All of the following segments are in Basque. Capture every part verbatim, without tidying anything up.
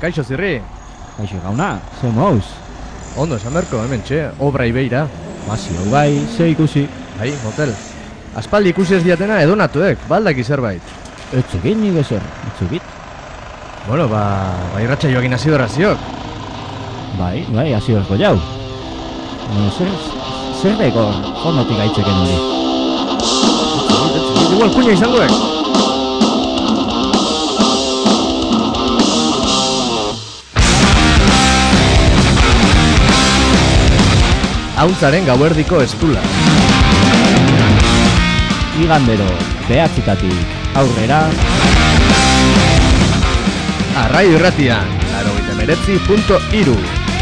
kaixo zirri. Kaixo gauna, ze mouz? Ondo, esan berko, hemen txe, obra ibeira. Basio bai, ze ikusi. Bai, motel. Aspaldi ikusi ez diatena edonatuek, baldaki zerbait. Etzegin nik ezer, etzegit. Bueno, ba, ba irratxa joakin hasi berraziok. Bai, bai, hasi berko jau. No, zer, zer deko, hondotik aitzeken hori. Etzegit, etzegit, igual kuña izangoek. Hauntzaren gauerdiko estula. Igandero, behatzitatik aurrera. Arraio irratian, laurogeita hemeretzi puntu hiru.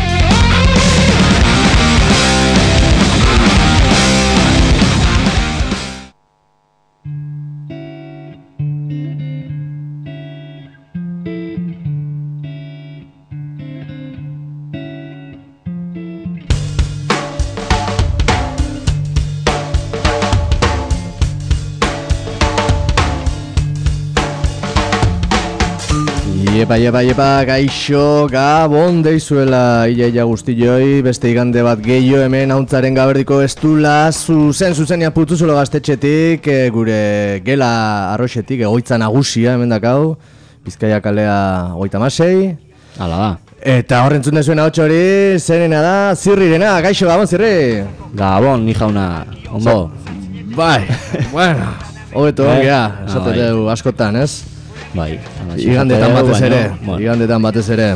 Iepa, iepa, iepa, gaixo, gabon deizuela iaia guztioi, beste igande bat gehiago hemen hauntzaren gaberdiko estula, zuzen zuzenia putuzulo gaztetxetik, e, gure gela arroxetik, egoitza nagusia hemen dakau, Bizkaia kalea goita masei. Hala da. Eta horrentzun dezuena hotxo hori, zenena da, zirrirena, gaixo, gabon zirri. Gabon, ni jauna, ondo. Bai, bueno, hobeto Eh? ongea, Ah, esate bai. dugu askotan, ez? Bai. Igandetan batez baina, ere, bueno. igandetan batez ere.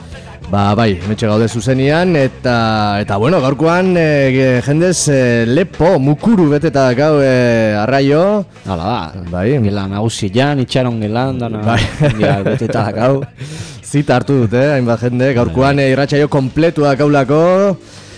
Ba, bai, metxe gaude zuzenian, eta, eta bueno, gaurkoan e, jendez e, lepo, mukuru beteta dakau e, arraio. Hala da, Bai. gela nagusian, itxaron gelan, dana, Bai. ja, beteta dakau. Zita hartu dute, hainbat jende, gaurkoan e, irratsaio kompletu dakaulako.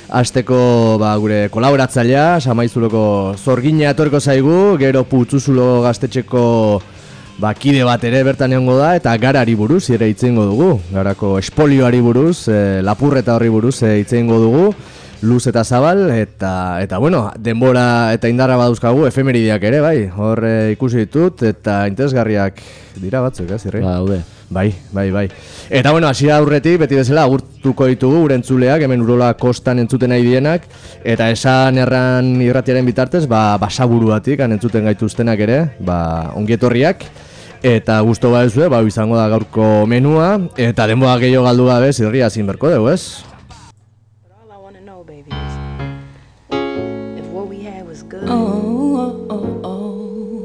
Azteko ba, gure kolaboratzailea, Samaizuloko Zorgina etorriko zaigu, gero Putzuzulo gaztetxeko ba, kide bat ere bertan egongo da, eta garari buruz ere hitz egingo dugu. Garako espolioari buruz, e, lapurreta horri buruz e, hitz egingo dugu, luz eta zabal, eta, eta bueno, denbora eta indarra baduzkagu efemerideak ere, bai, hor e, ikusi ditut, eta interesgarriak dira batzuk, ez, irri? Ba, daude. Bai, bai, bai. Eta bueno, hasiera aurretik, beti bezala, agurtuko ditugu gure entzuleak, hemen Urola kostan entzuten nahi dienak, eta esan erran irratiaren bitartez, ba, basaburuatik, han entzuten gaituztenak ere, ba, ongietorriak, eta gusto ba ezue, ba, izango da gaurko menua, eta denboa gehiago galdu gabe, zirria ezin berko dugu, ez? All I want to know, baby, is if what we had was good. Oh, oh, oh, oh.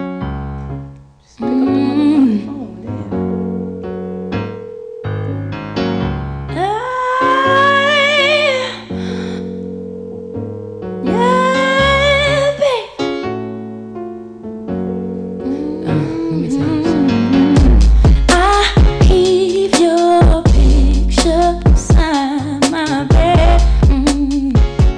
Just pick up the motherfucking phone, damn. Yeah, babe. Let me tell you something. I keep your picture beside my bed. Mm.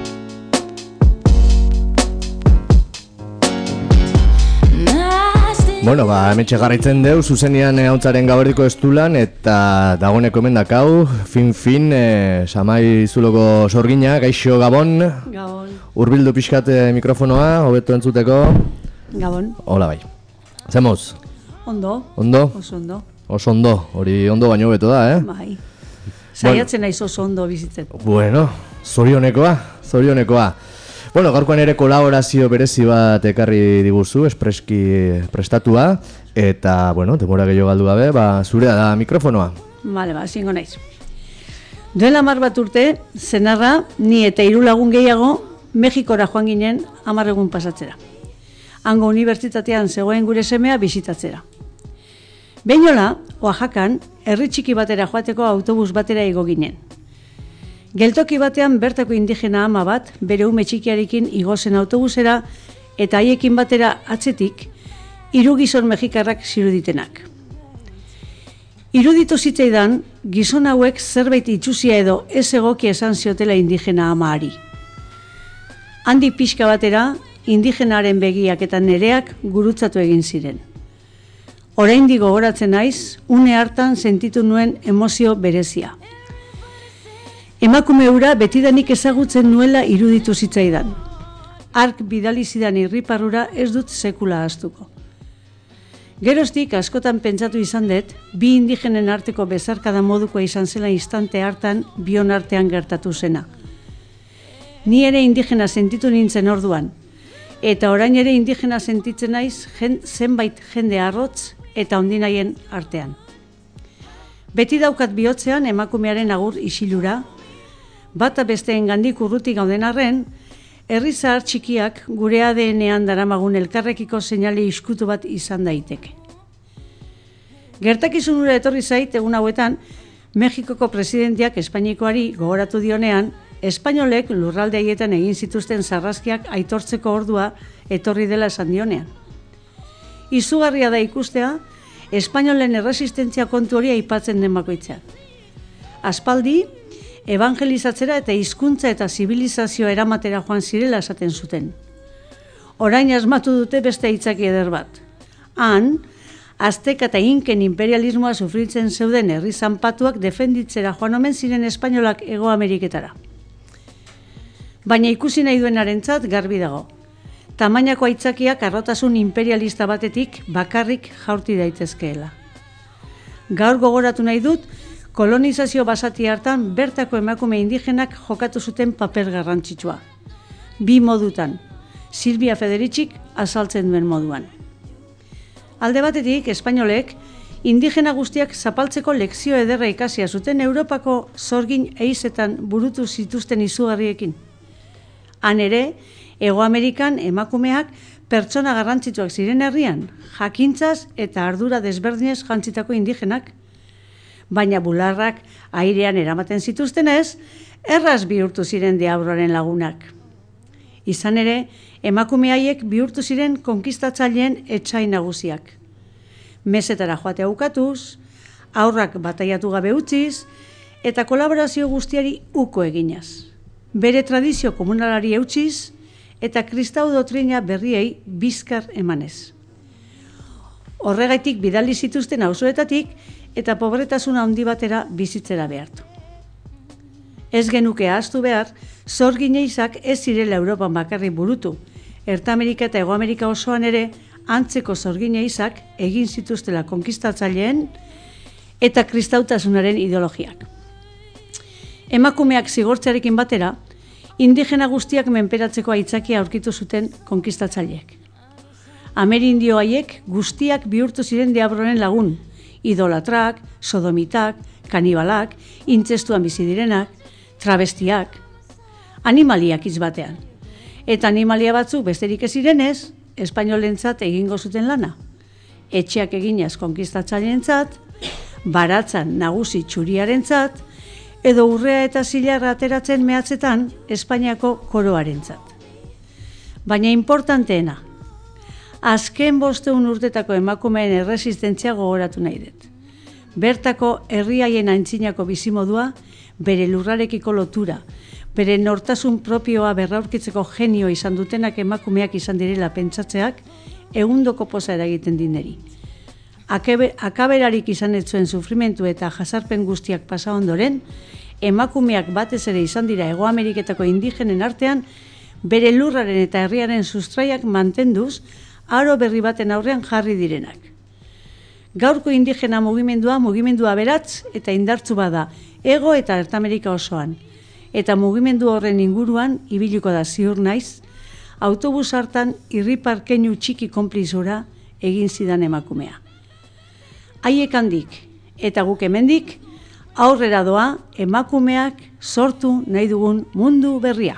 Bueno, ba, hemetxe garraitzen deu, zuzenian e, hauntzaren gaberdiko estulan, eta dagoneko hemen dakau, fin-fin, e, Samaizuloko Zorgina, gaixo Gabon, Gabon. hurbildu pixkat mikrofonoa, hobeto entzuteko. Gabon. Hola bai. Zemoz, Ondo. ondo? Oso ondo. Oso ondo, hori ondo baino hobeto da, eh? Bai. Saiatzen naiz oso ondo bizitzen. Bueno, zorionekoa, zorionekoa. Bueno, gaurkoan ere kolaborazio berezi bat ekarri diguzu, espreski prestatua, eta, bueno, demora gehiago galdu gabe, ba, zurea da mikrofonoa. Bale, ba, zingo naiz. Duela hamar bat urte, senarra, ni eta hiru lagun gehiago, Mexikora joan ginen hamar egun pasatzera. Hango unibertsitatean zegoen gure semea bisitatzera. Beinola, Oaxacan, herri txiki batera joateko autobus batera igo ginen. Geltoki batean bertako indigena ama bat, bere ume txikiarekin igozen autobusera, eta haiekin batera atzetik, hiru gizon mexikarrak ziruditenak. Iruditu zitzaidan, gizon hauek zerbait itxusia edo ez egokia esan ziotela indigena amaari. Handik pixka batera, indigenaren begiak eta nereak gurutzatu egin ziren. Oraindik gogoratzen naiz, une hartan sentitu nuen emozio berezia. Emakume hura betidanik ezagutzen nuela iruditu zitzaidan. Ark bidali zidan irriparrura ez dut sekula ahaztuko. Geroztik askotan pentsatu izan dut, bi indigenen arteko bezarkada modukoa izan zela instante hartan bion artean gertatu zena. Ni ere indigena sentitu nintzen orduan, eta orain ere indigena sentitzen naiz jen, zenbait jende arrotz eta ondinaien artean. Beti daukat bihotzean emakumearen agur isilura, bata besteen gandik urruti gauden arren, herri zahar txikiak gure A D N-ean daramagun elkarrekiko seinale iskutu bat izan daiteke. Gertakizun hura etorri zait egun hauetan, Mexikoko presidenteak Espainikoari gogoratu dionean, espainolek lurralde haietan egin zituzten sarraskiak aitortzeko ordua etorri dela esan dionean. Izugarria da ikustea, espainolen erresistentzia kontu hori aipatzen den bakoitzean. Aspaldi, evangelizatzera eta hizkuntza eta zibilizazioa eramatera joan zirela esaten zuten. Orain asmatu dute beste hitzaki eder bat. Han, Azteka eta Inken imperialismoa sufritzen zeuden herri zanpatuak defenditzera joan omen ziren espainolak Hego Ameriketara. Baina ikusi nahi duenarentzat garbi dago. Tamainako aitzakiak arrotasun imperialista batetik bakarrik jaurti daitezkeela. Gaur gogoratu nahi dut, kolonizazio basati hartan bertako emakume indigenak jokatu zuten paper garrantzitsua. Bi modutan, Silvia Federicik azaltzen duen moduan. Alde batetik, espainolek, indigena guztiak zapaltzeko lekzio ederra ikasia zuten Europako zorgin eizetan burutu zituzten izugarriekin. Han ere, Hego Amerikan emakumeak pertsona garrantzitsuak ziren herrian, jakintzaz eta ardura desberdinez jantzitako indigenak, baina bularrak airean eramaten zituztenez, erraz bihurtu ziren deabroaren lagunak. Izan ere, emakume haiek bihurtu ziren konkistatzaileen etsai nagusiak. Mesetara joatea ukatuz, aurrak bataiatu gabe utziz, eta kolaborazio guztiari uko eginaz. Bere tradizio komunalari eutziz, eta kristau dotrina berriei bizkar emanez. Horregaitik bidali zituzten auzoetatik, eta pobretasuna handi batera bizitzera behartu. Ez genuke ahaztu behar, zorgineizak ez zirela Europan bakarrik burutu, Erta Amerika eta Hego Amerika osoan ere antzeko zorgineizak egin zituztela konkistatzaileen eta kristautasunaren ideologiak. Emakumeak zigortzearekin batera, indigena guztiak menperatzeko aitzakia aurkitu zuten konkistatzaileek. Amerindio haiek guztiak bihurtu ziren deabroren lagun, idolatrak, sodomitak, kanibalak, intzestuan bizi direnak, travestiak, animaliak hitz batean. Eta animalia batzuk besterik ez zirenez, espainolentzat egingo zuten lana. Etxeak eginaz konkistatzaileentzat, baratzan nagusi txuriarentzat, edo urrea eta zilarra ateratzen mehatzetan Espainiako koroarentzat. Baina importanteena, azken bosteun urtetako emakumeen erresistentzia gogoratu nahi dut. Bertako herriaien aintzinako bizimodua, bere lurrarekiko lotura, bere nortasun propioa berraurkitzeko genio izan dutenak emakumeak izan direla pentsatzeak, egundoko poza eragiten dineri. Akaberarik izan ez zuen sufrimentu eta jasarpen guztiak pasa ondoren, emakumeak batez ere izan dira Hego Ameriketako indigenen artean, bere lurraren eta herriaren sustraiak mantenduz, aro berri baten aurrean jarri direnak. Gaurko indigena mugimendua mugimendua aberatz eta indartzu bada Hego eta Erta Amerika osoan. Eta mugimendu horren inguruan ibiliko da ziur naiz, autobus hartan irriparkeinu txiki konplizura egin zidan emakumea. Haiek handik eta guk hemendik aurrera doa emakumeak sortu nahi dugun mundu berria.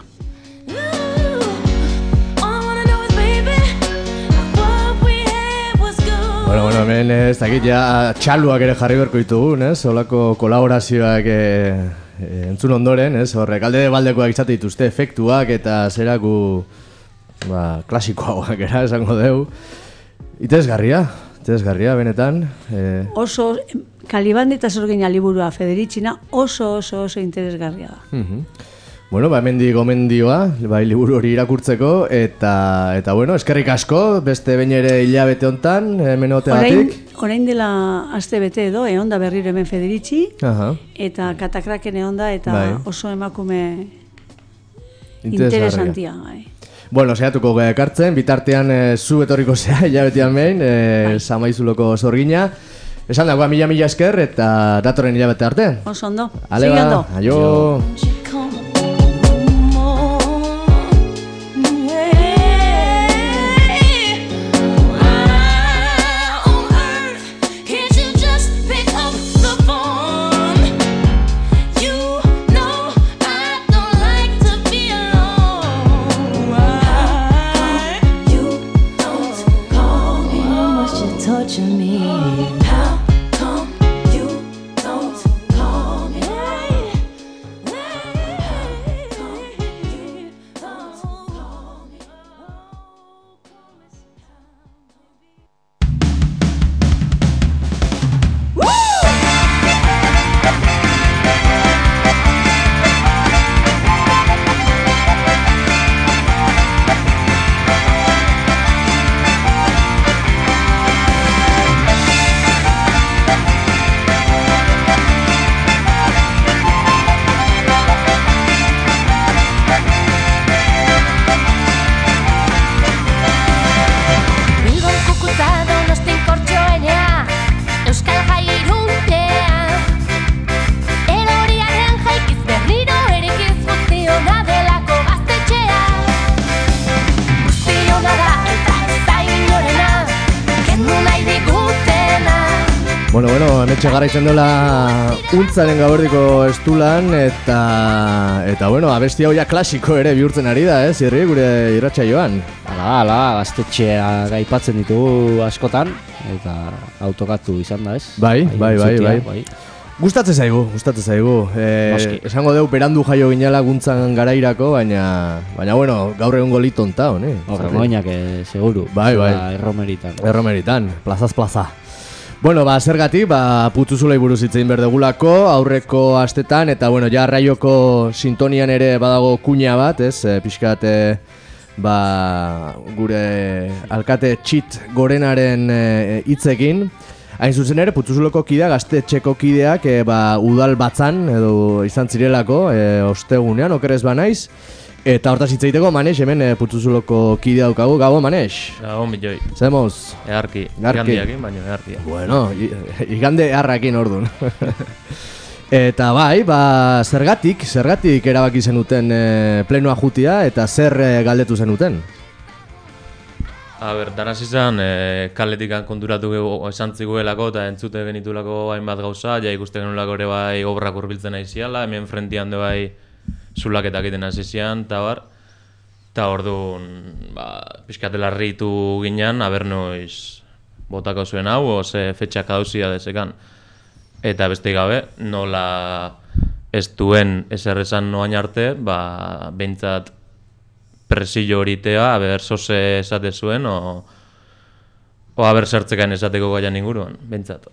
Bueno, bueno, hemen ez dakit ja txaluak ere jarri berko ditugun, ez? Olako kolaborazioak e, e, entzun ondoren, ez? Horrek, alde baldekoak izate dituzte efektuak eta zeraku ba, klasikoagoak era, esango deu. Itezgarria, itezgarria, benetan. E... Oso, Kalibandi eta Zorgina liburua Federicina oso oso oso interesgarria da. Uh-huh. Bueno, ba, hemendi gomendioa, bai, liburu hori irakurtzeko, eta, eta bueno, eskerrik asko, beste behin ere hilabete hontan, hemen otegatik. Orain, orain dela aste bete edo, egon da berriro hemen Federici, Aha. eta Katakraken egon da, eta bai. oso emakume interesantia. Bai. Bueno, saiatuko ekartzen, bitartean e, zu etorriko zea, hilabetean behin, e, Samaizuloko Sorgina. Esan dagoa mila mila esker eta datorren hilabete arte. Oso ondo. Ale ba, aio. Bueno, bueno, hemetxe garaitzen dela untzaren gabordiko estulan eta eta bueno, abesti hau ja klasiko ere bihurtzen ari da, eh, zirri gure irratsaioan. Hala, hala, gaztetxea gaipatzen ditugu askotan eta autokatu izan da, ez? Bai, bai, bai, bai, bai. Gustatzen zaigu, gustatzen zaigu. Eh, esango deu berandu jaio ginela guntzan garairako, baina baina bueno, gaur egun goliton ta, hone. Horregoinak, seguru. Bai, bai. Erromeritan. Erromeritan, plazaz plaza. Bueno, ba, zergatik, ba, Putzuzulei buruz hitzein berdegulako, aurreko astetan, eta, bueno, ja raioko sintonian ere badago kuña bat, ez, e, pixkat, e, ba, gure alkate txit gorenaren hitzekin. Hain zuzen ere, Putzuzuleko kidea, gaztetxeko kideak, e, ba, udal batzan, edo izan zirelako, e, ostegunean, okerez ba naiz. Eta hortaz hitz egiteko, Manex, hemen e, Putzuzuloko kidea daukagu, gabo, Manex? Gabo, milioi. Zemoz? Egarki, igandiakin, baina egarki. Bueno, igande eharrakin orduan. Eta bai, ba, zergatik, zergatik erabaki zenuten e, plenoa jutia, eta zer e, galdetu zenuten? A ber, danaz izan, e, kaletik konturatu esan ziguelako eta entzute genitulako hainbat gauza, ja ikuste genulako ere bai obrak hurbiltzen aiziala, hemen frentian de bai zulaketak egiten hasi zian, eta bar, eta orduan, ba, pixkatela ritu ginen, aber noiz botako zuen hau, oze fetxak dauzia desekan. Eta beste gabe, nola ez duen ezer esan noain arte, ba, behintzat presillo horitea, aber zoze esate zuen, o, o aber zertzekan esateko gaian inguruan, behintzat.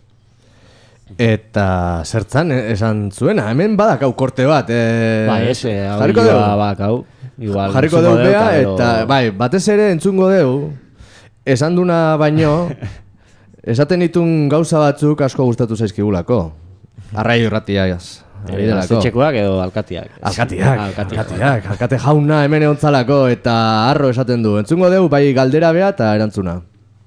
Eta zertzan esan zuena, hemen badakau korte bat, e... Bai, ez, jarriko deu badakau. Jarriko deu bea, eta bai, batez ere entzungo deu, esan duna baino, esaten ditun gauza batzuk asko gustatu zaizkigulako. Arrai irratiaz. Gaztetxekoak edo alkatiak. Alkatiak, alkatiak, alkate jauna hemen egontzalako eta arro esaten du. Entzungo deu, bai galdera bea eta erantzuna.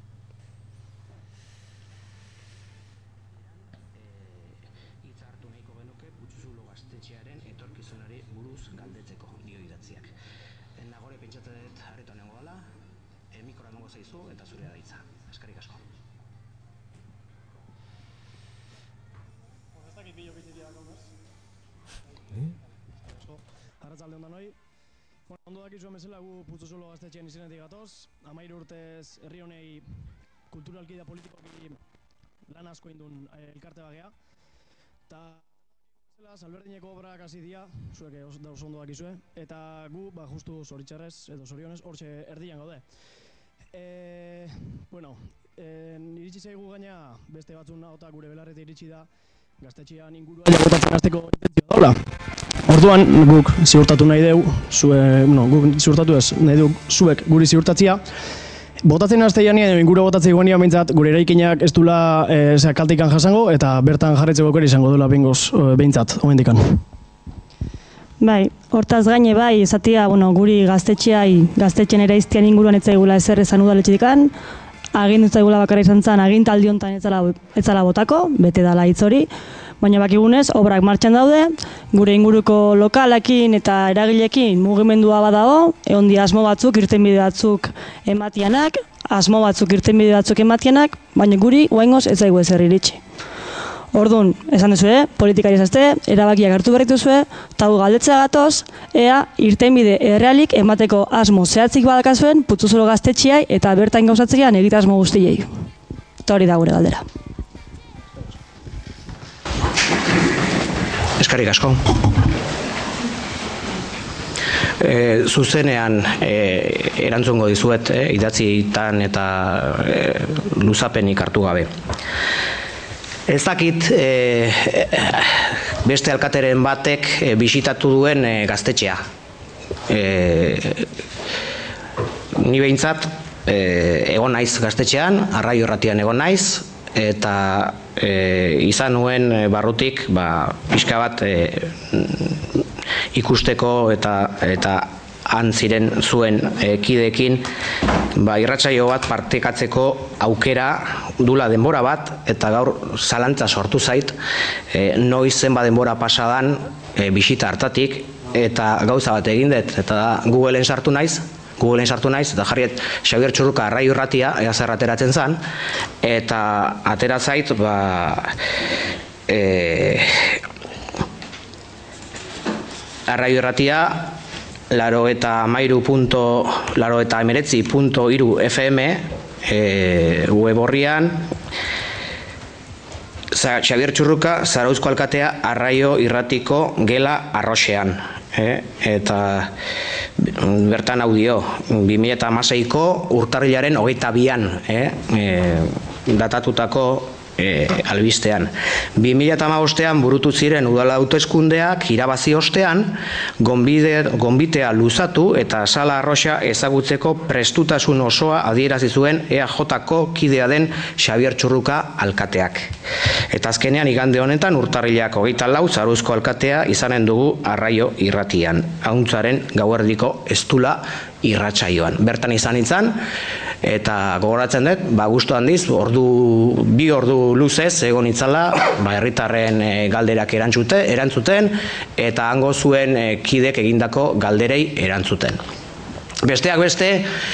Ondo dakizuen bezala gu Putzuzulo gaztetxean izenetik gatoz, hamairu urtez herri honei kulturalki da politikoki lan asko indun elkarte bagea. Eta Salberdineko obrak hasi dira, zuek oso ondo dakizue, eta gu ba justu zoritxarrez edo zorionez hortxe erdian gaude. E, bueno, e, iritsi zaigu gaina beste batzun eta gure belarrete iritsi da gaztetxean inguruan jagotatzen hasteko intentzio daula. Orduan guk ziurtatu nahi dugu, zue, no, guk ziurtatu ez, nahi dugu zuek guri ziurtatzia. Botatzen hastean edo inguru botatzea iguania behintzat gure eraikinak ez dula e, kaltikan jasango eta bertan jarretzeko aukera izango duela behingoz e, behintzat, omendikan. Bai, hortaz gaine bai, esatia, bueno, guri gaztetxeai, gaztetxen eraiztian inguruan etzaigula ezer esan udaletxetikan, agindu zaigula bakarra izan zen, agintaldi honetan etzala, etzala botako, bete dala hitz hori, baina bakigunez, obrak martxan daude, gure inguruko lokalekin eta eragilekin mugimendua badago, egon di asmo batzuk, irtenbide batzuk ematianak, asmo batzuk irtenbide batzuk ematianak, baina guri oraingoz ez zaigu ezer iritsi. Orduan, esan duzue, politikari ezazte, erabakiak hartu berritu zuen, eta gu galdetzea gatoz, ea irtenbide errealik emateko asmo zehatzik badakazuen, Putzuzolo gaztetxeai eta bertain gauzatzean egite asmo guztiei. Eta hori da gure galdera. Eskerrik asko. E, zuzenean e, erantzungo dizuet, e, idatzietan eta e, luzapenik hartu gabe. Ez dakit e, beste alkateren batek e, bisitatu duen e, gaztetxea. E, ni behintzat e, egon naiz gaztetxean, Arraio Irratian egon naiz, eta e, izan nuen barrutik ba, pixka bat e, ikusteko eta eta han ziren zuen e, kideekin ba, irratsaio bat partekatzeko aukera dula denbora bat, eta gaur zalantza sortu zait e, noiz zenba denbora pasadan e, bisita hartatik, eta gauza bat egin dut, eta da Googleen sartu naiz, Googleen sartu naiz, eta jarriet Xabier Txurruka Arraio Irratia, ea zer ateratzen zen, eta atera zait, ba, e, Arraio Irratia, laro eta amairu punto, laro eta emeretzi punto iru F M e, web horrian, Xabier Txurruka, Zarauzko alkatea, Arraio Irratiko gela arroxean. E, eta bertan hau dio, bi mila hamaseiko urtarrilaren hogeita bian e, e, datatutako E, albistean. bi mila hamabostean burutu ziren udala hauteskundeak irabazi ostean, gonbide, gonbitea luzatu eta sala arroxa ezagutzeko prestutasun osoa adierazi zuen E A Jko kidea den Xabier Txurruka alkateak. Eta azkenean igande honetan urtarrilak hogeita lau Zarauzko alkatea izanen dugu Arraio Irratian, ahuntzaren gauerdiko estula irratsaioan. Bertan izan izan, eta gogoratzen dut, ba, gustu handiz, ordu, bi ordu luzez egon itzala, ba, herritarren e, galderak erantzute, erantzuten, eta hango zuen e, kidek egindako galderei erantzuten. Besteak beste,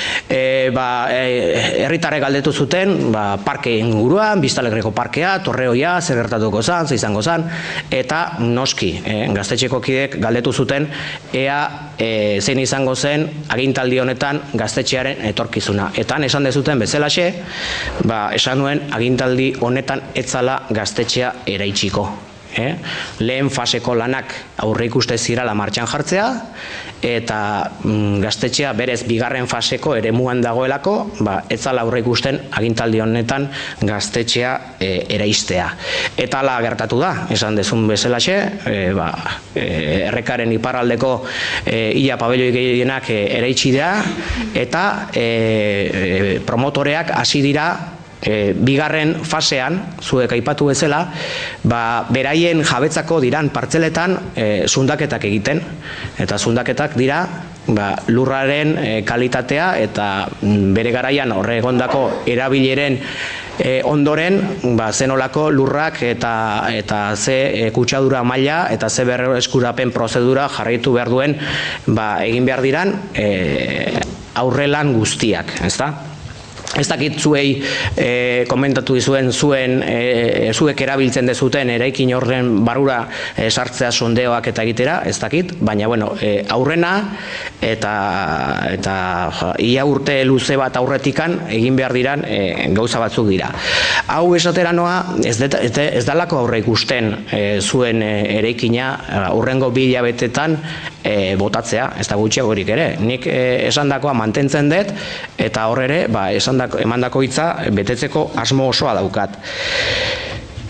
e, ba, e, herritarrek galdetu zuten ba, parke inguruan, Biztalegreko parkea, Torreoia, zer gertatuko zan, zer izango zan, eta noski, e, gaztetxeko kidek galdetu zuten ea e, zein izango zen agintaldi honetan gaztetxearen etorkizuna. Eta esan dezuten bezalaxe, ba, esan nuen agintaldi honetan etzala gaztetxea eraitsiko. Eh? Lehen faseko lanak aurre ikuste zirala martxan jartzea, eta mm, gaztetxea berez bigarren faseko eremuan dagoelako, ba, etzala aurre ikusten agintaldi honetan gaztetxea e, eraistea. Eta hala gertatu da, esan dezun bezalaxe, e, ba, e, errekaren iparraldeko e, ia pabelloi gehienak e, eraitsi da, eta e, e, promotoreak hasi dira E, bigarren fasean, zuek aipatu bezala, ba, beraien jabetzako diran partzeletan e, zundaketak egiten. Eta zundaketak dira ba, lurraren e, kalitatea eta bere garaian horre egondako erabileren e, ondoren ba, zenolako lurrak eta, eta ze e, kutsadura maila eta ze berreskurapen prozedura jarraitu behar duen ba, egin behar diran e, aurrelan guztiak, ezta? Ez dakit zuei e, komentatu dizuen zuen e, zuek erabiltzen dezuten eraikin horren barura e, sartzea sondeoak eta egitera, ez dakit, baina bueno, e, aurrena eta, eta ja, ia urte luze bat aurretikan egin behar diran e, gauza batzuk dira. Hau esatera noa, ez, det, ez dalako aurre ikusten e, zuen e, eraikina aurrengo bi hilabetetan e, botatzea, ez da gutxiagorik ere. Nik e, esandakoa mantentzen dut, eta hor ere, ba, esan emandako hitza betetzeko asmo osoa daukat.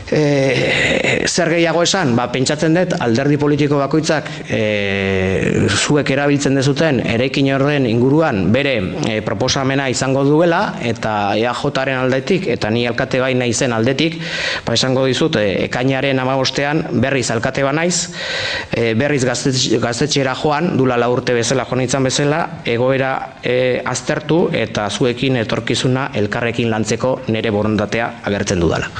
E, zer gehiago esan? Ba, pentsatzen dut alderdi politiko bakoitzak e, zuek erabiltzen dezuten eraikin horren inguruan bere e, proposamena izango duela, eta E A Jaren aldetik eta ni alkate bai naizen aldetik, ba, esango dizut e, ekainaren hamabostean berriz alkate ba naiz, e, berriz gaztetxe, gaztetxera joan, dula lau urte bezala joan izan bezala, egoera e, aztertu eta zuekin etorkizuna elkarrekin lantzeko nire borondatea agertzen dudala.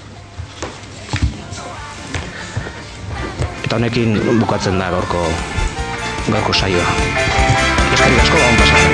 Eta honekin bukatzen da gaurko gaurko saioa. Eskerrik asko, on pasatzen.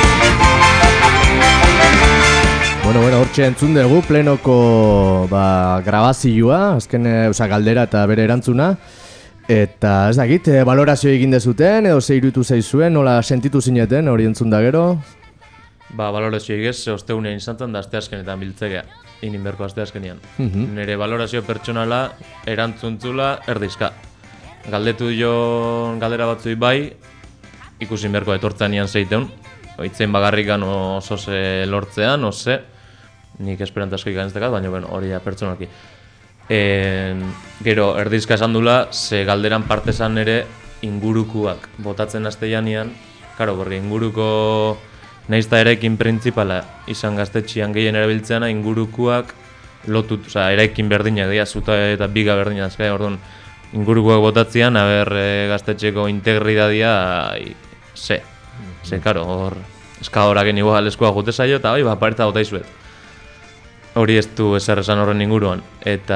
Bueno, bueno, hortxe entzun dugu plenoko ba, grabazioa, azken oza, galdera eta bere erantzuna. Eta ez dakit, e, balorazio egin dezuten, edo ze iruditu zaizuen, nola sentitu zineten hori entzun da gero? Ba, balorazio egez, ostegunean izan zen da asteazkenetan biltzegea, inin berko asteazkenean. Mm-hmm. Nire balorazio pertsonala erantzuntzula erdizka. Galdetu dio galdera batzui bai, ikusi berko etortzean zeiteun, oitzen bagarrikan oso ze lortzean, oze, nik esperant asko ikan ez dekat, baina bueno, hori da pertsonalki. En, gero, erdizka esan dula, ze galderan partezan ere ingurukuak botatzen azte janean, karo, borri inguruko naizta eraikin printzipala izan gaztetxian gehien erabiltzeana, ingurukuak lotut, oza, eraikin berdinak dira, zuta eta biga berdinak, azkai, orduan, ingurukoak botatzean, haber e, gaztetxeko integridadia e, ze, ze, karo, hor eskadoraken igual eskua jute zaio, eta bai, ba, paretza bota izuet. Hori ez du ezer esan horren inguruan, eta,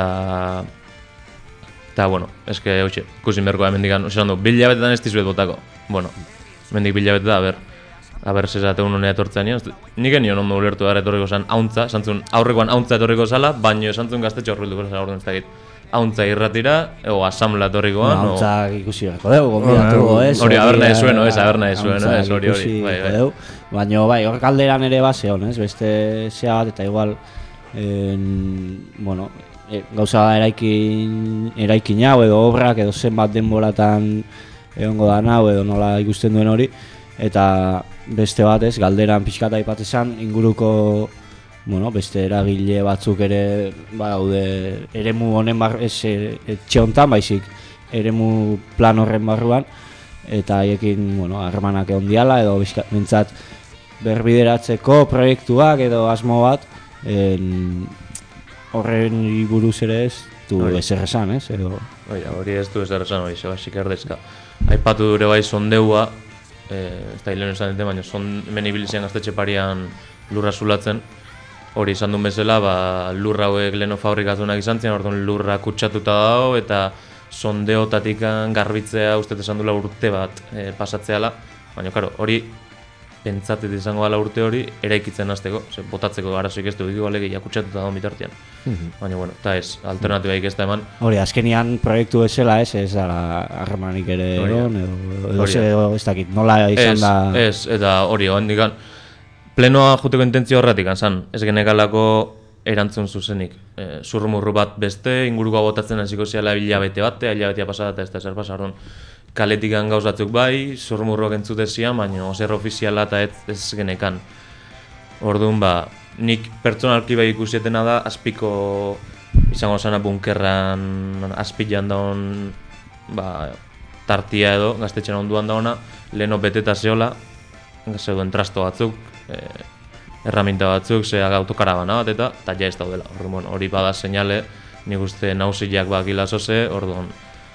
eta, bueno, eske, hoxe, ikusin berko da mendikan, esan du, bil jabetetan ez dizuet botako. Bueno, mendik bil jabeteta, a ber, a ber, zezate unonea etortzean nian, nik enion ondo ulertu gara etorriko zen hauntza, esantzun, aurrekoan hauntza etorriko zala, baino esantzun gaztetxo horrelduko zala, orduan ez dakit. Hauntza irratira, ego asamblea torrikoan. No, hauntza ikusi beharko dugu, gonbidatu, ez? Hori, aber nahi zuen, ez, aber nahi zuen, ez, hori, hori. Baina, bai, hor kalderan ere base hon, ez? Beste zea bat, eta igual, en, bueno, e, gauza eraikin, eraikin hau, edo obrak, edo zenbat denboratan egongo da hau, edo nola ikusten duen hori, eta beste bat, ez, galderan pixkata ipatezan, inguruko, bueno, beste eragile batzuk ere badaude eremu honen bar, ez etxe hontan baizik eremu plan horren barruan, eta haiekin, bueno, harremanak egon diala edo mintzat berbideratzeko proiektuak edo asmo bat en, horren buruz ere ez du ezer esan, ez? Edo... Oia, hori ez du ezer esan hori, zeba xikerdezka. Aipatu dure bai sondeua, eh, ez da hilen esan dute, baina son menibilizian gaztetxe parian lurra zulatzen. Hori izan duen bezala, ba, lurra hauek leno fabrikatunak izan zian, orduan lurra kutsatuta dago eta sondeotatik garbitzea uste esan duela urte bat e, pasatzeala. Baina, karo, hori pentsatzet izango dela urte hori eraikitzen hasteko, botatzeko arazoik ez du ditu alegia kutsatuta dago bitartean. Mm-hmm. Baina, bueno, eta ez, alternatibaik ez da eman. Hori, azkenian proiektu bezala ez, ez da harremanik ere egon, edo, edo, edo ez dakit, nola izan ez, da... Ez, eta hori, handikan, plenoa juteko intentzio horretik, anzan, ez genekalako erantzun zuzenik. E, zurrumurru bat beste, ingurukoa botatzen hasiko ziala hilabete batea, hilabetea pasada eta ez da zer pasa, orduan kaletik gauzatzuk bai, zurrumurruak entzute zian, baina zer ofiziala eta ez, ez genekan. Orduan, ba, nik pertsonalki bai ikusietena da, azpiko izango zena bunkerran azpilan daun ba, tartia edo, gaztetxean onduan dauna, leheno beteta zeola, zeuden trasto batzuk, eh, erraminta batzuk, zeak autokarabana bat eta eta ja ez daudela. Orduan, bueno, hori bada seinale, nik uste nausiak bakila zoze, orduan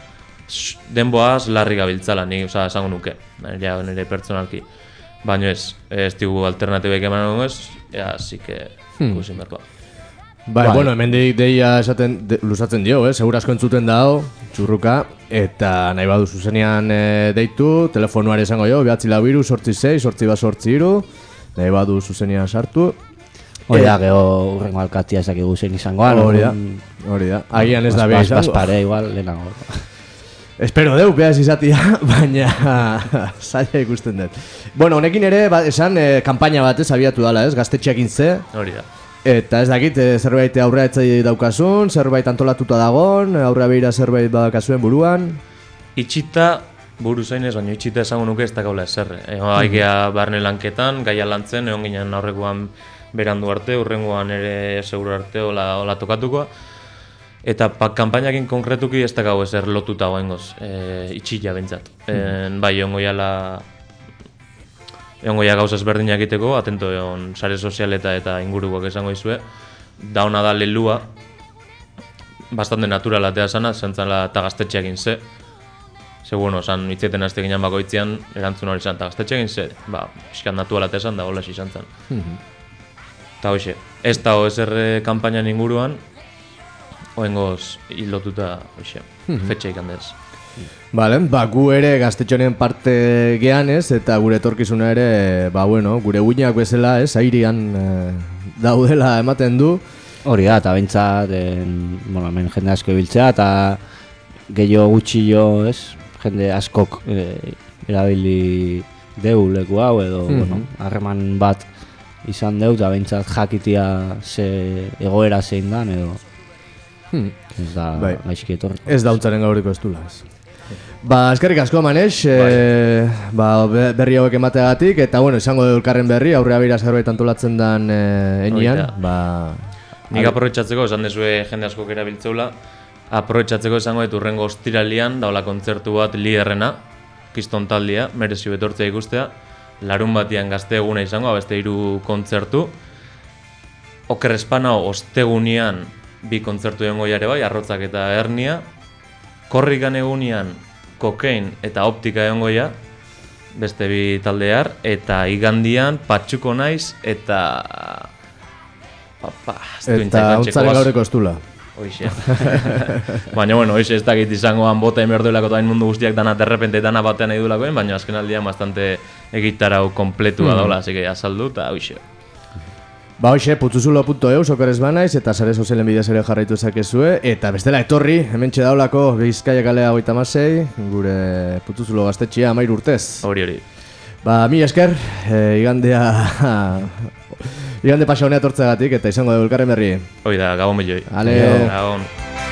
denboaz larri gabiltzala, nik oza, esango nuke, ja, nire pertsonalki. Baina ez, ez digu alternatibek eman egon ez, ja, zike ikusin hmm. berkoa. Bai, bai, bueno, hemendik deia esaten de, luzatzen dio, eh? Segura asko entzuten dao, txurruka, eta nahi badu zuzenean e, deitu, telefonuari esango jo, behatzi lau iru, sortzi sei, sortzi bat sortzi iru, nahi badu zuzenean sartu. Hori da, geho urrengo alkatia ezakigu zen izangoan. Hori da, hori da, agian ez da beha izango. Baspare, igual, lehenago. Espero deu, behaz izatia, baina zaila ikusten dut. Bueno, honekin ere, ba, esan, e, kampaina bat ez abiatu dala, ez, gaztetxeak intze. Hori da. Eta ez dakit, e, zerbait aurrea etzai daukasun, zerbait antolatuta dagon, aurrea behira zerbait badakazuen buruan. Itxita, buru zainez, baina itxita esango nuke ez dakaula ezer. Ego haigea barne lanketan, gaia lantzen, egon ginen aurrekoan berandu arte, urrengoan ere seguru arte ola, ola tokatukoa. Eta pa, kanpainakin konkretuki ez dakau ezer lotuta goengoz, e, itxila bentsat. Mm. Bai, egon goiala, egon goia gauza ezberdinak egiteko, atento egon sare sozialeta eta ingurukoak esango izue. Da hona da lelua, bastante naturala atea sana, zentzala eta gaztetxeakin ze. Ze, bueno, san hitzeten azte ginen bakoitzean, erantzun hori zan, eta gaztetxeakin ze, ba, iskan naturala atea zan, da hola izan zan. Eta hoxe, ez da ezer kanpainan inguruan, oengoz hilotuta, hoxe, fetxe ikandez. Vale, ba, gu ere gaztetxonen parte gean ez, eta gure etorkizuna ere, ba, bueno, gure uinak bezala ez, airian eh, daudela ematen du. Hori da, eta bentsat, bueno, hemen jende asko ibiltzea, eta gehiago gutxillo, ez, jende askok e, erabili deu leku hau, edo, mm-hmm. bueno, harreman bat izan deu, eta bentsat jakitia ze egoera zein dan, edo, hmm. ez da, bai. Gaizki etorri. Ez da untzaren gauriko ez dula, ez. Ba, eskerrik asko, Manex, bai. e, ba, berri hauek emateagatik, eta, bueno, izango du elkarren berri, aurrea bira zerbait antolatzen dan e, enian, ba... Nik aprobetxatzeko, esan dezue jende askok erabiltzeula, aprobetxatzeko esango dut urrengo ostiralian, daula kontzertu bat liderrena, Kiston taldea, merezi betortzea ikustea, larun batian gazte eguna izango, beste hiru kontzertu, Oker Espanao ostegunian bi kontzertu egongo jare bai, Arrotzak eta Hernia, Korrikan egunean Kokain eta Optika egongo ja, beste bi taldear, eta igandian Patxuko naiz eta... Papa, eta untzaren gaureko estula. Hoxe. Baina, bueno, hoxe ez dakit izangoan bota emer duelako eta mundu guztiak dana derrepente dana batean nahi duelakoen, baina azken aldean bastante egitarau kompletua mm. daula, así que azaldu eta hoxe. Ba hoxe, putzuzulo punto eus, oker ez banaiz, eta sare sozialen bidez ere jarraitu ezakezue, eta bestela etorri, hementxe daulako Bizkaia kalea hogeita hamasei, gure putzuzulo gaztetxea amair urtez. Hori hori. Ba, mi esker, e, igandea... Igande pasa honea tortzegatik eta izango dugu elkarren berri. Hoi da, gabon milioi. Ale. Gabon.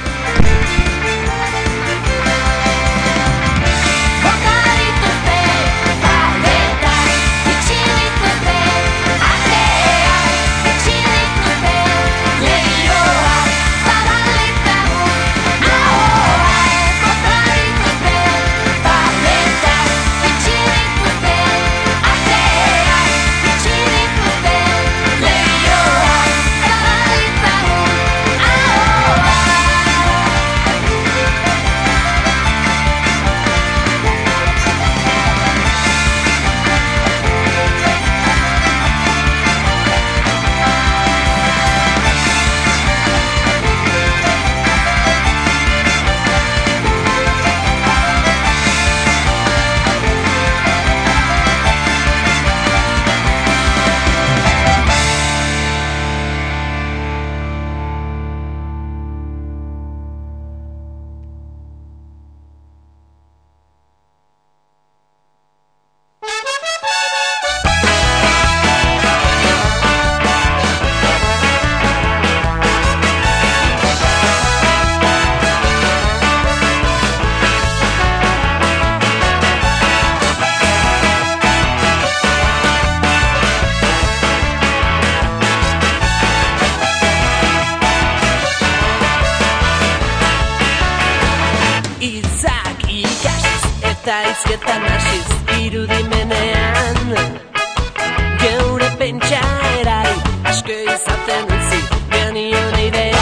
Izketan hasiz irudimenean geure pentsaerari asko izaten utzi genion idea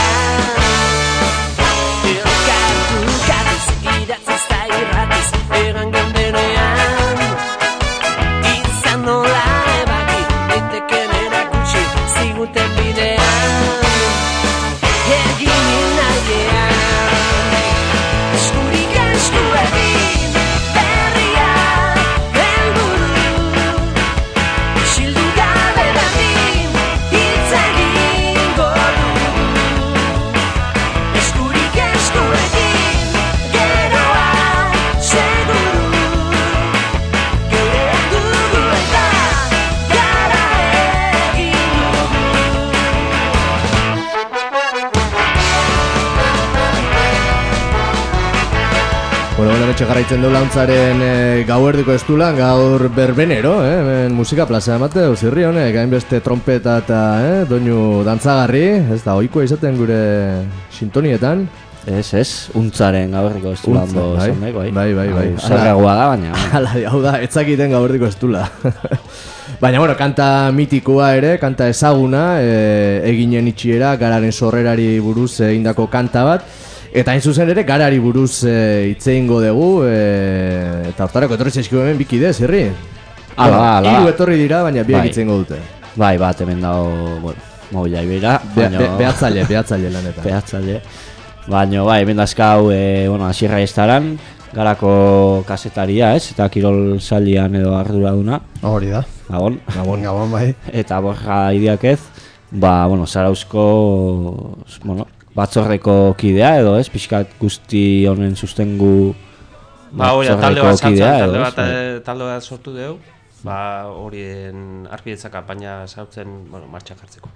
Elkartu garriz idatziz eta irratiz egan gendenean izan nola ebaki daiteken erakutsi ziguten bidean egin nahiean eskurik esku egin Shildu gabe da din, it's a Bueno, bueno, betxe jarraitzen du launtzaren e, gauerdiko estulan, gaur berbenero, eh? Hemen musika plaza emate, zirri honek, hainbeste trompeta eta eh? doinu dantzagarri, ez da, ohikoa izaten gure sintonietan. Ez, ez, untzaren gauerdiko estula ondo bai, esan dago, bai. Bai, bai, bai. Zerragoa da, baina. Hala, hau da, etzakiten gauerdiko estula. Baina, bueno, kanta mitikoa ere, kanta ezaguna, e, eginen itxiera, gararen sorrerari buruz egindako kanta bat. Eta hain zuzen ere, garari buruz e, hitz egingo dugu, e, eta hortarako etorri zaizkigu hemen bikide, zirri? Ala, ala. Hiru etorri dira, baina biak Bai. hitz egingo dute. Bai, bat, hemen dago, bueno, mobila ibera. Be, baina- be, behatzaile, behatzaile lanetan. Behatzaile. Baina, bai, hemen dazkau, e, bueno, asierra estaran, garako kasetaria, ez? Eta kirol salian edo arduraduna. Hori da. Gabon. Gabon, gabon, bai. Eta borja idiakez, ba, bueno, Zarauzko, bueno, batzorreko kidea edo, ez? Pixkat guzti honen sustengu Ba, hori da, talde bat batzorreko sartzen, kidea talde edo, bat, ez? eh, talde bat sortu dugu, ba, horien arpidetza kanpaina sartzen, bueno, martxan jartzeko.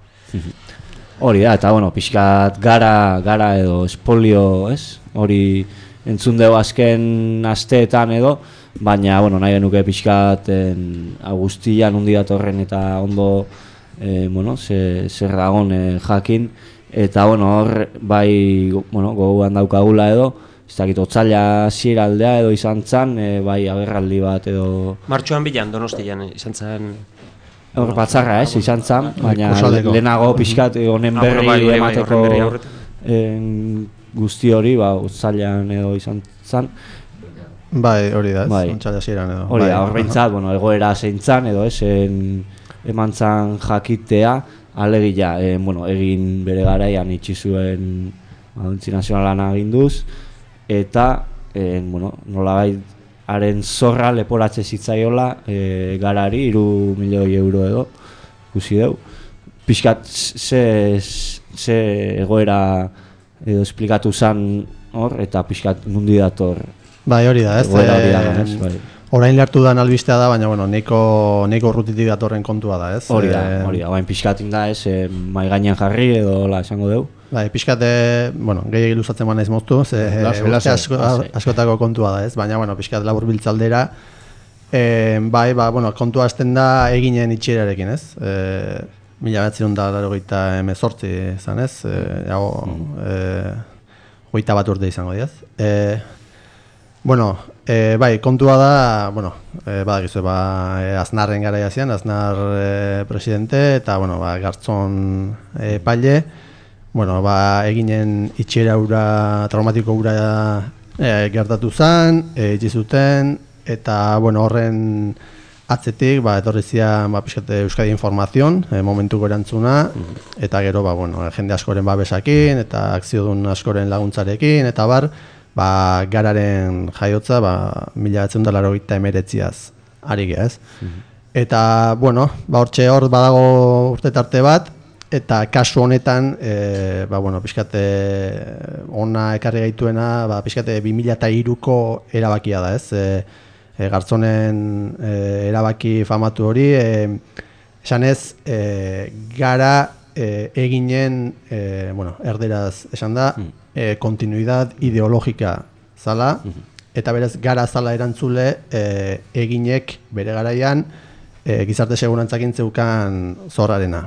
Hori da, eta bueno, pixkat gara, gara edo espolio, ez? Hori entzun dugu azken asteetan edo, baina, bueno, nahi genuke pixkat en, Agustian undi datorren eta ondo, eh, bueno, ze, zer dagon eh, jakin, eta, bueno, hor, bai, bueno, gogoan daukagula edo, ez dakit, otzaila hasiera aldea edo izan zen, eh, bai, agerraldi bat edo... Martxoan bilan, Donostian, izan zen... Hor batzarra, ez, izan zen, baina Kursaldeko. lehenago pixkat eh, honen Ah, bueno, berri bai, bai, bai, emateko horren berri aurretan. en, guzti hori, ba, otzailean edo izan zen. Bai, hori da, ez? Bai. Ontsaila hasieran edo. Hori da, Bai. hor behintzat, bueno, egoera zein zan edo ez, en, eman zan jakitea, alegia, eh, bueno, egin bere garaian itxi zuen Audientzia Nazionalan aginduz, eta, en, bueno, nolabait haren zorra leporatze zitzaiola e, garari, hiru milioi euro edo, ikusi dugu. Pixkat, ze, ze egoera edo esplikatu zan hor, eta pixkat nundi dator. Bai, hori da, ez? Egoera hori da, Eh, ez, bai. Orain lertu dan albistea da, baina, bueno, neiko, neiko urrutitik datorren kontua da, ez? Hori da, Eh, hori da, bain pixkatin da, ez, e, mai gainean jarri edo la esango dugu. Bai, pixkate, bueno, gehiagik luzatzen banaiz moztu, ze Lasai, urte lasai, asko, lasai. askotako kontua da, ez? Baina, bueno, pixkat labur biltzaldera, e, bai, ba, bueno, kontua hasten da eginen itxierarekin, ez? E, mila behatzerun da laurogeita hemezortzi izan, ez? E, hau, e, hogeita bat urte izango diaz. E, bueno, e, bai, kontua da, bueno, e, badakizu, ba, e, Aznarren garaia zian, Aznar e, presidente, eta, bueno, ba, Gartzon e, paile, bueno, ba, eginen itxiera ura, traumatiko ura e, gertatu zen, e, itxi zuten, eta, bueno, horren atzetik, ba, etorri zian, ba, pixkate Euskadi Informazion, e, momentuko erantzuna, eta gero, ba, bueno, jende askoren babesakin, eta akziodun askoren laguntzarekin, eta bar, ba, gararen jaiotza, ba, mila behatzen da laurogeita emeretziaz, ari gea, ez? Eta, bueno, ba, hortxe hor badago urte tarte bat, eta kasu honetan, e, ba, bueno, pixkate ona ekarri gaituena, ba, pixkate bi mila hiruko erabakia da, ez? E, e, Gartzonen e, erabaki famatu hori, e, esan ez, e, gara e, eginen, e, bueno, erderaz esan da, e, kontinuidad ideologika zala, eta berez gara zala erantzule e, eginek bere garaian e, gizarte segurantzakin zeukan zorrarena.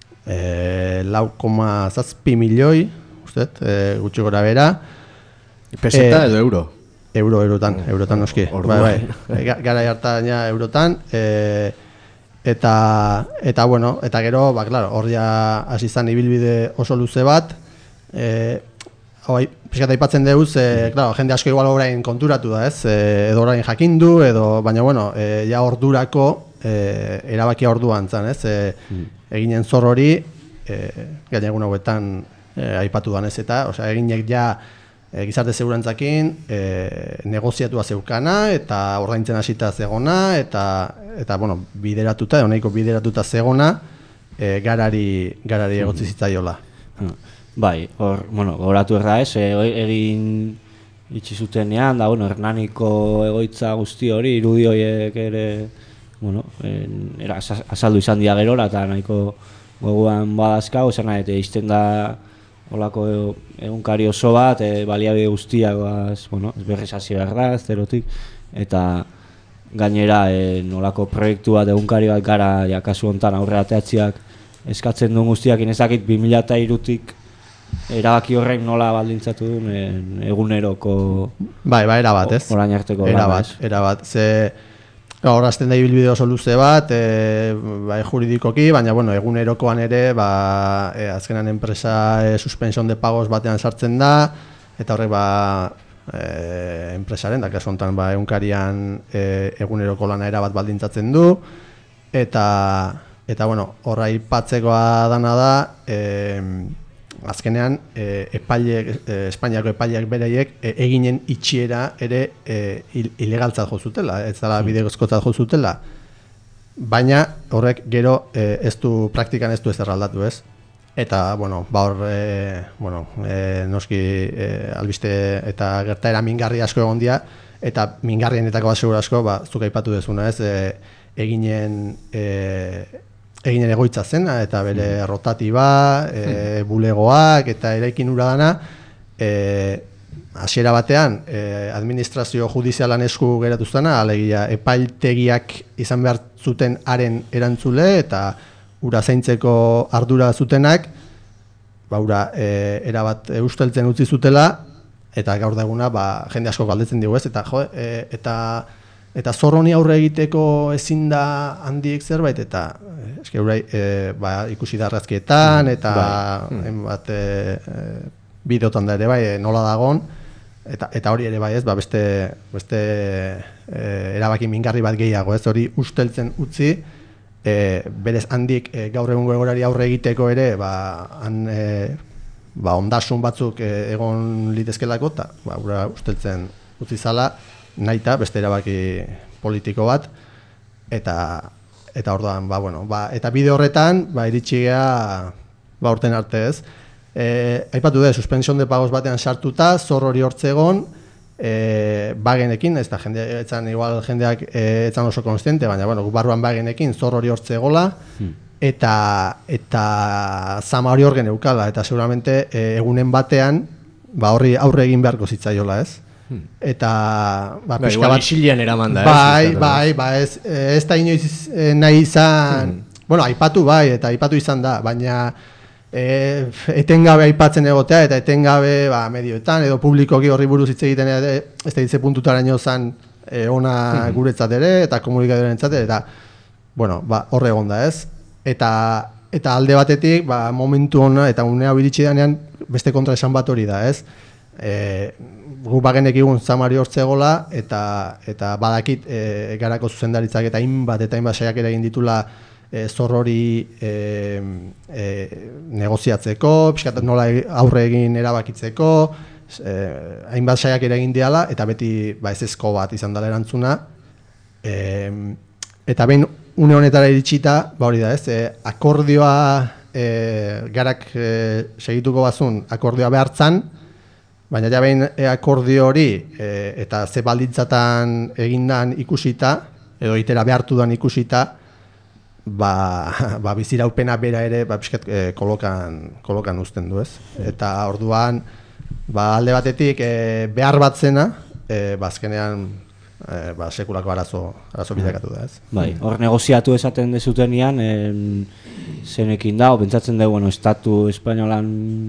E, lau koma zazpi milioi, ustet, e, gutxi gora bera. Peseta E, edo euro? Euro, eurotan, eurotan noski. Orduan. Bai, bai. E, ga- gara hartan ja eurotan. E, eta, eta, bueno, eta gero, ba, claro, hor ja hasi izan ibilbide oso luze bat. E, hau, pixkat aipatzen deuz, e, claro, jende asko igual orain konturatu da, ez? E, edo orain jakindu, edo, baina, bueno, e, ja ordurako e, erabakia orduan zan, ez? E, eginen zor hori, e, gaina egun hauetan e, aipatu danez eta, osea, eginek ja e, gizarte segurantzakin e, negoziatua zeukana eta ordaintzen hasita zegona eta, eta bueno, bideratuta, edo nahiko bideratuta zegona e, garari, garari egotzi zitzaiola. Bai, hor, bueno, gogoratu erra ez, e, egin itxi zutenean, da, bueno, Hernaniko egoitza guzti hori, irudi horiek ere, bueno, en, era, azaldu izan dira gerora, eta nahiko goguan badazkau, esan nahi, eta izten da Olako egunkari oso bat, e, baliabide guztiak, baz, bueno, ez berriz hasi behar da, ez zerotik, eta gainera e, nolako proiektu bat, egunkari bat gara, ja, kasu honetan aurrera teatziak eskatzen duen guztiak, inezakit bi mila hirutik erabaki horrek nola baldintzatu duen e, eguneroko... Bai, ba, erabat, ez? Orain arteko erabat, erabat, ze... Hor azten da ibilbide oso luze bat, e, bai, juridikoki, baina bueno, egunerokoan ere, ba, e, azkenan enpresa e, suspension de pagos batean sartzen da, eta horrek ba, e, enpresaren, da kasu honetan ba, egunkarian e, eguneroko lana erabat baldintzatzen du, eta, eta bueno, horra aipatzekoa dana da, e, azkenean e, epaileek, e, Espainiako epaileak bereiek e, eginen itxiera ere e, ilegaltzat jo zutela, ez dela bidegozkotzat jo zutela, baina horrek gero e, ez du, praktikan ez du ezer aldatu, ez? Eta, bueno, ba hor, e, bueno, e, noski e, albiste eta gertaera mingarri asko egon dira, eta mingarrienetako asegura asko, ba, zuk aipatu dezuna, ez? E, eginen... E, eginen egoitza zena, eta bere mm. rotatiba, e, bulegoak, eta eraikin hura dana, e, hasiera batean, e, administrazio judizialan esku geratu zena, alegia epaitegiak izan behar zuten haren erantzule, eta ura zaintzeko ardura zutenak, ba, ura e, erabat e, usteltzen utzi zutela, eta gaur da eguna, ba, jende asko galdetzen dugu ez, eta jo, e, eta Eta zor honi aurre egiteko ezin da handiek zerbait, eta eske urai, e, ba, ikusi da argazkietan, eta hainbat e, e, bideotan da ere bai, nola dagon, eta, eta hori ere bai ez, ba, beste, beste e, erabaki mingarri bat gehiago, ez hori usteltzen utzi, e, berez handik e, gaur egungo egorari aurre egiteko ere, ba, han, e, ba, ondasun batzuk e, egon litezkelako, eta ba, ura usteltzen utzi zala, naita, beste erabaki politiko bat, eta eta orduan, ba, bueno, ba, eta bide horretan, ba, iritsi gea, ba, urten arte ez. E, aipatu da, suspension de pagos batean sartuta, zor hori hortzegon, e, bagenekin, ez da, jende, etzan, igual jendeak e, etzan oso konstiente, baina, bueno, barruan bagenekin, zor hori hortzegola, hmm. eta, eta zama hori horgen eukala, eta seguramente e, egunen batean, ba, horri aurre egin beharko zitzaiola, ez? Eta ba, ba, igual isilian eraman da, bai, ez? Bai, bai, ez, ez da inoiz nahi izan, hmm. bueno, aipatu bai, eta aipatu izan da, baina e, etengabe aipatzen egotea, eta etengabe ba, medioetan, edo publikoki horri buruz hitz egiten, ere, ez da hitze puntutaraino zan e, ona hmm. guretzat ere, eta komunikadoren ere, eta, bueno, ba, horre egon da, ez? Eta, eta alde batetik, ba, momentu ona, eta unea biritsi danean, beste kontra esan bat hori da, ez? E, gu bagenek egun zamari hortzegola, eta, eta badakit e, garako zuzendaritzak eta hainbat eta hainbat saiakera egin ditula e, zor hori e, e, negoziatzeko, pixkat nola aurre egin erabakitzeko, e, hainbat saiakera egin diala, eta beti ba, ez ezko bat izan dela erantzuna. E, eta behin une honetara iritsita, ba hori da ez, e, akordioa e, garak e, segituko bazun, akordioa behartzan, baina ja behin akordio hori e, eta ze baldintzatan egindan ikusita, edo itera behartu dan ikusita, ba, ba biziraupena bera ere ba, pixkat, e, kolokan, kolokan uzten du ez. Eta orduan ba, alde batetik e, behar bat zena, e, ba, azkenean e, ba, sekulako arazo, arazo bilakatu da ez. Bai, hor negoziatu esaten dezutenean, en, zenekin da, o pentsatzen dugu, bueno, estatu espainolan,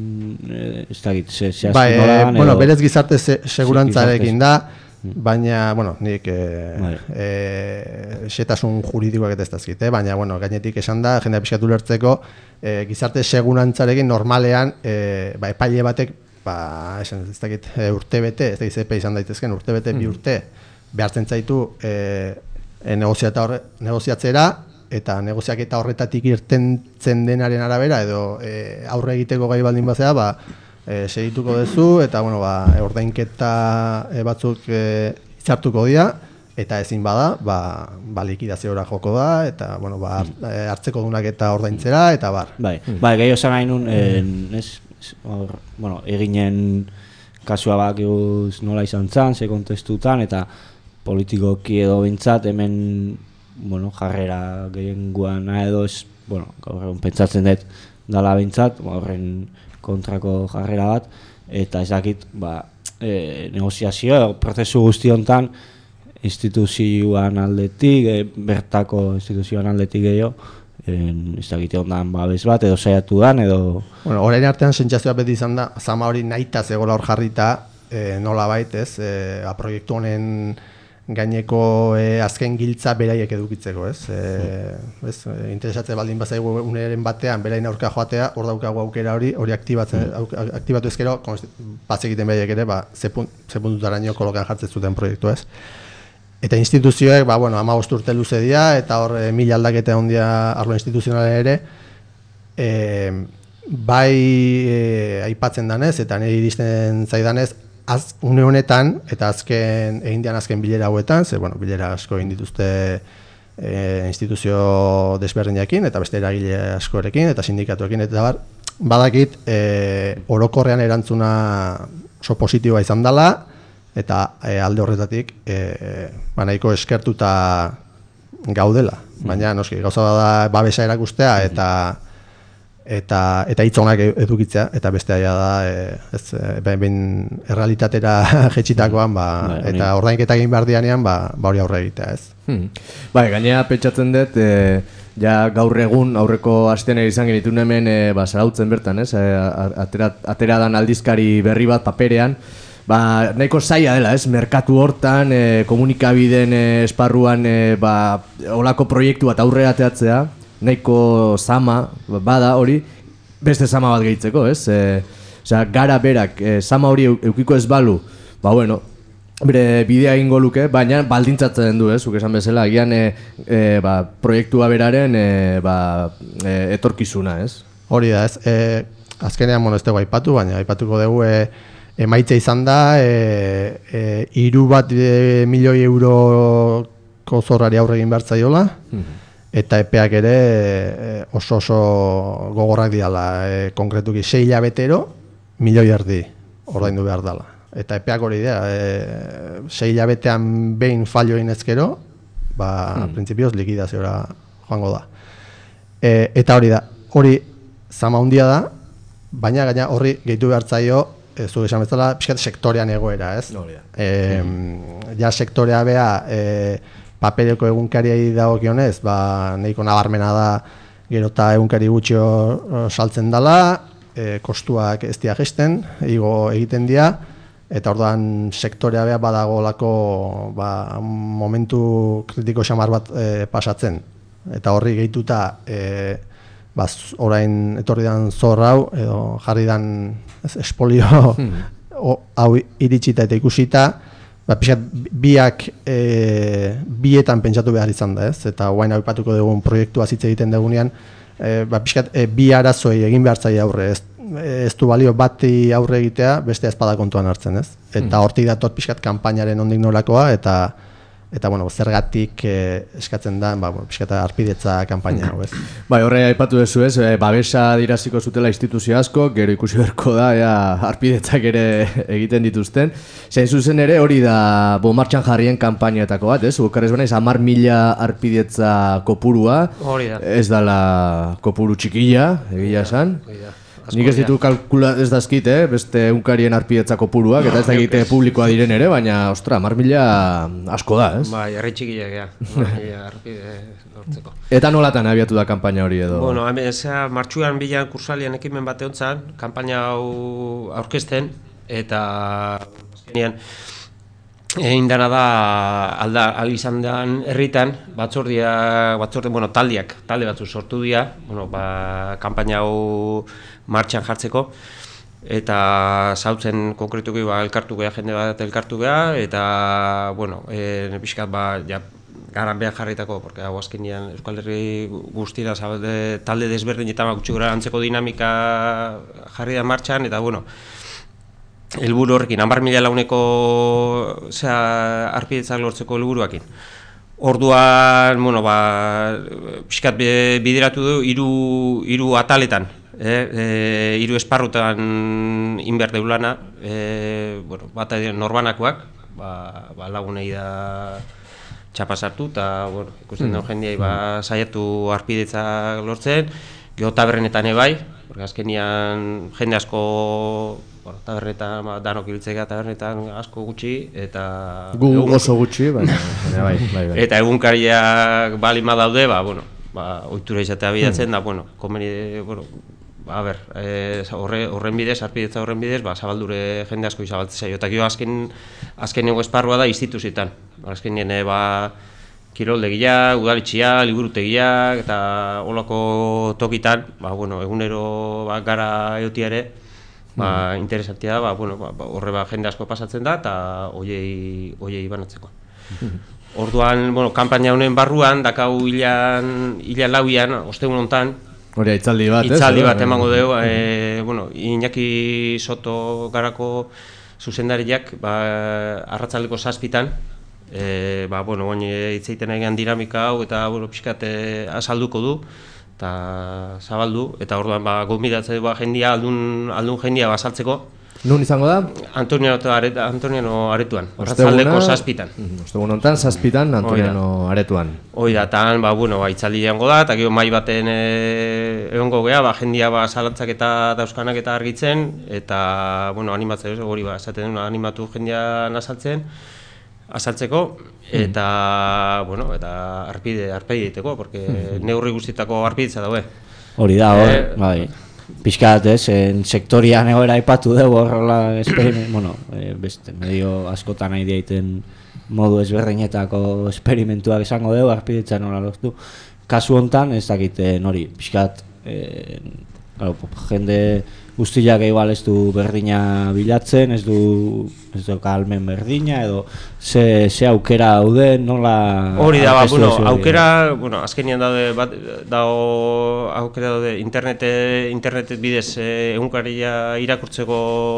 eh, ez da git, ze, ze bai, e, bueno, berez gizarte se, segurantzarekin da, baina, bueno, nik e, bai. e, xetasun juridikoak eta ez dazkit, eh? Baina, bueno, gainetik esan da, jendea pixkatu lertzeko, e, gizarte segurantzarekin normalean, e, ba, epaile batek, ba, esan ez dakit, e, urte bete, ez da gizepe izan daitezken, urte bete, mm. bi urte, behartzen zaitu e, e, negoziatzera, eta negoziaketa horretatik irtentzen denaren arabera, edo e, aurre egiteko gai baldin bazea, ba, e, segituko duzu, eta bueno, ba, ordainketa e, batzuk e, hitzartuko dira, eta ezin bada, ba, ba likidaziora joko da, eta bueno, ba, hartzeko dunak eta ordaintzera, eta bar. Bai, mm. bai, gehiago zan nahi nun, eh, ez, or, bueno, eginen kasua bakiguz nola izan zan, ze kontestutan, eta politikoki edo bintzat, hemen bueno, jarrera gehien guana edo ez, bueno, gaur egun pentsatzen dut dala bintzat, horren kontrako jarrera bat, eta ez dakit, ba, e, negoziazio, prozesu guzti hontan, instituzioan aldetik, e, bertako instituzioan aldetik gehiago, en, ez dakite ondan babes bat, edo saiatu dan, edo... Bueno, orain artean sentsazioa beti izan da, zama hori nahita zegoela hor jarrita, e, nola bait, ez, e, a, proiektu honen gaineko e, azken giltza beraiek edukitzeko, ez? E, ez e, interesatze baldin bazaigu uneren batean berain aurka joatea, hor daukagu aukera hori, hori aktibatzen, auk, aktibatu ezkero, batz egiten beraiek ere, ba, ze puntutaraino kolokan jartzen zuten proiektu, ez? Eta instituzioek, ba, bueno, hamabost urte luze dira, eta hor e, mila aldaketa ondia arlo instituzionalen ere, e, bai e, aipatzen danez, eta nire iristen zaidanez, Az, une honetan, eta azken, egin dian azken bilera hauetan, ze, bueno, bilera asko egin dituzte e, instituzio desberdinekin, eta beste eragile askorekin, eta sindikatuekin, eta bar, badakit, e, orokorrean erantzuna oso positiboa izan dela, eta e, alde horretatik, e, ba, nahiko eskertuta gaudela. Baina, noski, gauza bada babesa erakustea, eta eta eta hitz onak edukitzea, eta beste aia da e, ez behin errealitatera jetxitakoan, ba, eta ordainketak egin behar dianean, ba, ba hori aurre egitea, ez. Hmm. Bai, gainera pentsatzen dut, e, ja gaur egun aurreko astean izan genitun hemen e, ba, zarautzen bertan, ez, e, atera, atera dan aldizkari berri bat paperean, ba, nahiko zaila dela, ez, merkatu hortan, e, komunikabideen e, esparruan, e, ba, olako proiektu bat aurrera ateratzea, nahiko zama bada hori, beste zama bat gehitzeko, ez? E, osea, gara berak, e, zama hori eukiko ez balu, ba bueno, bere bidea egingo luke, baina baldintzatzen du, ez? Zuk esan bezala, agian e, e, ba, proiektua beraren e, ba, e, etorkizuna, ez? Hori da, ez? E, azkenean, bueno, ez dugu aipatu, baina aipatuko dugu e, emaitza izan da, e, e, iru bat e, milioi euroko zorrari aurre egin behar zaiola, mm-hmm. Eta epeak ere oso oso gogorrak diala, e, konkretuki sei hilabetero milioi erdi ordaindu behar dela. Eta epeak hori dira, e, sei hilabetean behin fallo egin ezkero, ba, hmm. printzipioz likidaziora joango da. E, eta hori da, hori zama handia da, baina gaina horri gehitu behar zaio, e, zu esan bezala, pixkat sektorean egoera, ez? E, ja sektorea bea, e, papereko egunkariai dagokionez, ba, nahiko nabarmena da gero eta egunkari gutxio saltzen dela, e, kostuak ez dira gesten, igo egiten dira, eta orduan sektorea beha badagolako ba, momentu kritiko xamar bat e, pasatzen. Eta horri gehituta, e, ba, orain etorri dan zor hau, edo jarri dan ez, espolio hmm. o, hau iritsita eta ikusita, ba, pixat, biak e, bietan pentsatu behar izan da, ez? Eta guain hau ipatuko dugun proiektua hitz egiten dugunean, e, ba, pixat, e, bi arazoi egin behar zaila aurre, ez, ez du balio bati aurre egitea, beste espada kontuan hartzen, ez? Eta hortik dator pixkat kanpainaren ondik nolakoa, eta eta bueno, zergatik eh, eskatzen da, ba, bueno, pixkata arpidetza kanpaina hau, ez? Bai, horre aipatu duzu, ez, e, babesa diraziko zutela instituzio asko, gero ikusi beharko da, ea, arpidetzak ere egiten dituzten. Zein zuzen ere hori da bo martxan jarrien kanpainetako bat, ez? Ukarrez banaiz, hamar mila arpidetza kopurua, hori da. Ez dala kopuru txikila, egia esan. Nik ez ditu kalkula ez dazkit, eh? Beste unkarien arpidetza kopuruak, eta ez dakite publikoa diren ere, baina, ostra, hamar mila asko da, ez? Bai, herri txikila gea, hamar mila arpide lortzeko. Eta nolatan abiatu da kanpaina hori edo? Bueno, ezea, martxuan bilan kursalian ekimen bate hontzan, kanpaina hau aurkezten, eta azkenean, egin dana da, alda, al izan den herritan, batzordia, batzorde, bueno, taldiak, talde batzu sortu dira, bueno, ba, kanpaina hau martxan jartzeko, eta zautzen konkretuki ba, elkartu geha, jende bat elkartu geha, eta, bueno, e, pixkat, ba, ja, garan behar jarritako, porque hau azkenean Euskal Herri guztira zabalde, talde desberdin eta gutxi gora antzeko dinamika jarri da martxan, eta, bueno, helburu horrekin, hamar mila launeko arpidetzak lortzeko helburuakin. Orduan, bueno, ba, pixkat bideratu du hiru hiru ataletan, eh, e, hiru esparrutan inber deulana, eh, bueno, bat norbanakoak, ba, ba lagunei da txapa sartu, eta, bueno, ikusten mm. duen jendeai ba, saiatu arpidetzak lortzen, gero tabernetan ebai, porque azkenian jende asko, bueno, tabernetan, ba, danok ibiltzea tabernetan asko gutxi, eta... Gu egun, oso gutxi, baina, bai, bai, bai. Eta egunkariak balima daude, ba, bueno, ba, ohitura izatea bidatzen da, bueno, komeni, bueno, a ber, eh, horre, horren bidez, arpidetza horren bidez, ba, zabaldure jende asko izabaltzea zaio. Eta gero azken, azkenengo esparrua da instituzietan. Azkenien, e, ba, kiroldegiak, udaletxeak, liburutegiak, eta holako tokitan, ba, bueno, egunero ba, gara eotiare, ba, mm. interesantia da, ba, bueno, ba, horre ba, jende asko pasatzen da, eta hoiei, hoiei banatzeko. Orduan, bueno, kanpaina honen barruan, dakau hilan, hilan lauian, ostegun hontan, hori hitzaldi bat, ez? Hitzaldi bat emango dugu, e, bueno, Iñaki Soto garako zuzendariak, ba, arratsaldeko zazpitan, e, ba, bueno, oin hitzeiten egean dinamika hau, eta, bueno, pixkat azalduko du, eta zabaldu, eta orduan, ba, gomidatzen ba, jendia, aldun, aldun jendia bazaltzeko. Nun izango da? Antoniano, aret, Antoniano aretuan, arratsaldeko zazpitan. Ostegun hontan, zazpitan, Antoniano aretuan. Hoi da, eta ba, bueno, ba, itzaldi egongo da, eta gero mai baten e, egongo gea, ba, jendia ba, zalantzak eta dauzkanak eta argitzen, eta, bueno, animatzen, hori ba, esaten duen, animatu jendia azaltzen, azaltzeko, eta, mm. bueno, eta arpide, arpide egiteko, porque mm. neurri guztietako arpidetza daude. Hori da, hor, eh, bai. Pixkat, ez, en sektorian egoera aipatu dugu horrela esperiment, bueno, e, beste, medio askotan nahi diaiten modu ezberdinetako esperimentuak esango dugu, arpidetza nola lortu. Kasu hontan, ez dakiten hori, pixkat, e, claro, jende guztiak igual ez du berdina bilatzen, ez du, ez du kalmen berdina, edo ze, ze aukera daude, nola... Hori da, ba, bueno, aukera, bueno, azkenian daude, bat, dago aukera daude, internet, internet bidez egunkaria irakurtzeko,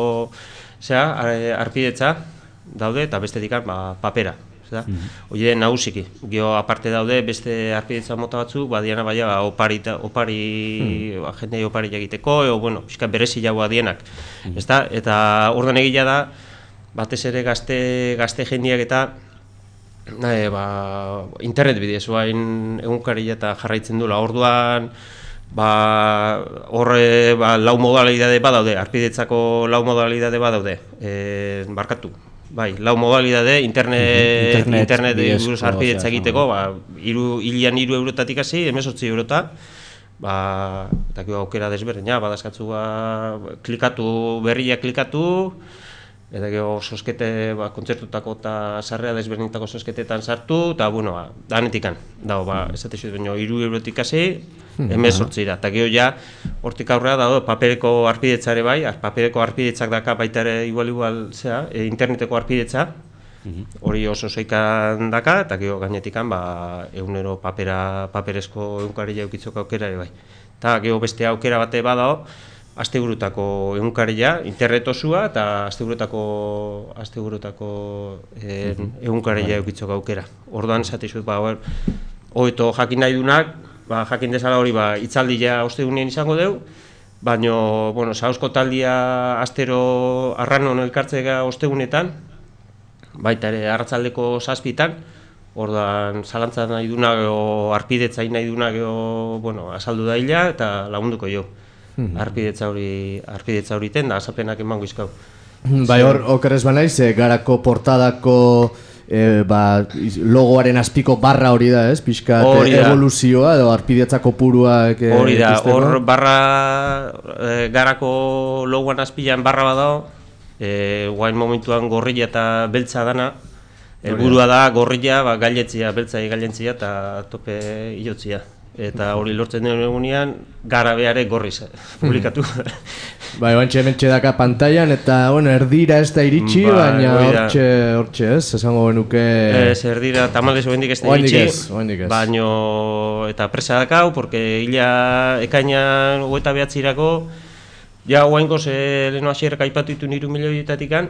zera, arpidetza daude, eta bestetik ba, papera. Hori den nagusiki, gero aparte daude beste arpidetza mota batzuk, badiana baina ba, opari, opari hmm. ba, jendei opari egiteko, edo, bueno, pixka berezi jau adienak, hmm. ezta? Eta orduan egila da, batez ere gazte, gazte jendiak eta e, ba, internet bidez, bain egunkaria eta jarraitzen dula, orduan ba, horre ba, lau modalidade badaude, arpidetzako lau modalidade badaude, e, barkatu. Bai, lau modalidade, internet, internet, internet buruz arpidetza egiteko, ba, iru, ilian iru eurotatik hasi, hemezortzi eurota, ba, eta gero aukera desberdina, badazkatzu ba, klikatu, berria klikatu, eta gero soskete, ba, kontzertutako eta sarrea desberdinetako sosketetan sartu, eta, bueno, ba, danetikan, dago, ba, ez dut baino, iru eurotik hasi, hemezortzi da, eta gero ja, hortik aurrera dago, papereko arpidetzare bai, papereko arpidetzak daka baita ere igual-igual, zera, e, interneteko arpidetza, hori oso zoikan daka, eta gero gainetikan, ba, egunero papera, paperezko egunkaria eukitzoko aukera ere bai. Eta gero beste aukera bate badao, asteburutako egunkaria, internet osua, eta asteburutako, asteburutako e, egunkaria eukitzoko aukera. Orduan, zatizut, ba, hoeto jakin nahi dunak, ba, jakin dezala hori ba, itzaldia ostegunien izango dugu, baina, bueno, Sauzko taldia astero arranon elkartzea ostegunetan, baita ere arratsaldeko zazpitan, orduan zalantzan nahi dunak, o arpidetza nahi dunak, o, bueno, azaldu daila eta lagunduko jo. Arpidetza hori, arpidetza hori ten da, azapenak emango izkau. Bai, hor, okerrez banaiz, garako portadako E, ba, logoaren azpiko barra hori da, ez? Pixka evoluzioa edo arpidetzako puruak e, hori da, hor barra e, garako logoan azpilan barra badao, e, guain momentuan gorrilla eta beltza dana, helburua da gorrilla ba, gailetzia, beltza gailentzia eta tope hilotzia. Eta hori lortzen den egunean, garabeare gorriz publikatu. Bai, bantxe hementxe daka pantailan, eta, bueno, erdira ez da iritsi, ba, baina hortxe, hortxe ez, esango benuke... Ez, erdira, tamalez oendik ez da iritsi, baina, eta presa dakau, porque hila ekainan hogeita behatzirako, ja, oaingoz, leheno hasierrek aipatu ditu niru milioietatikan,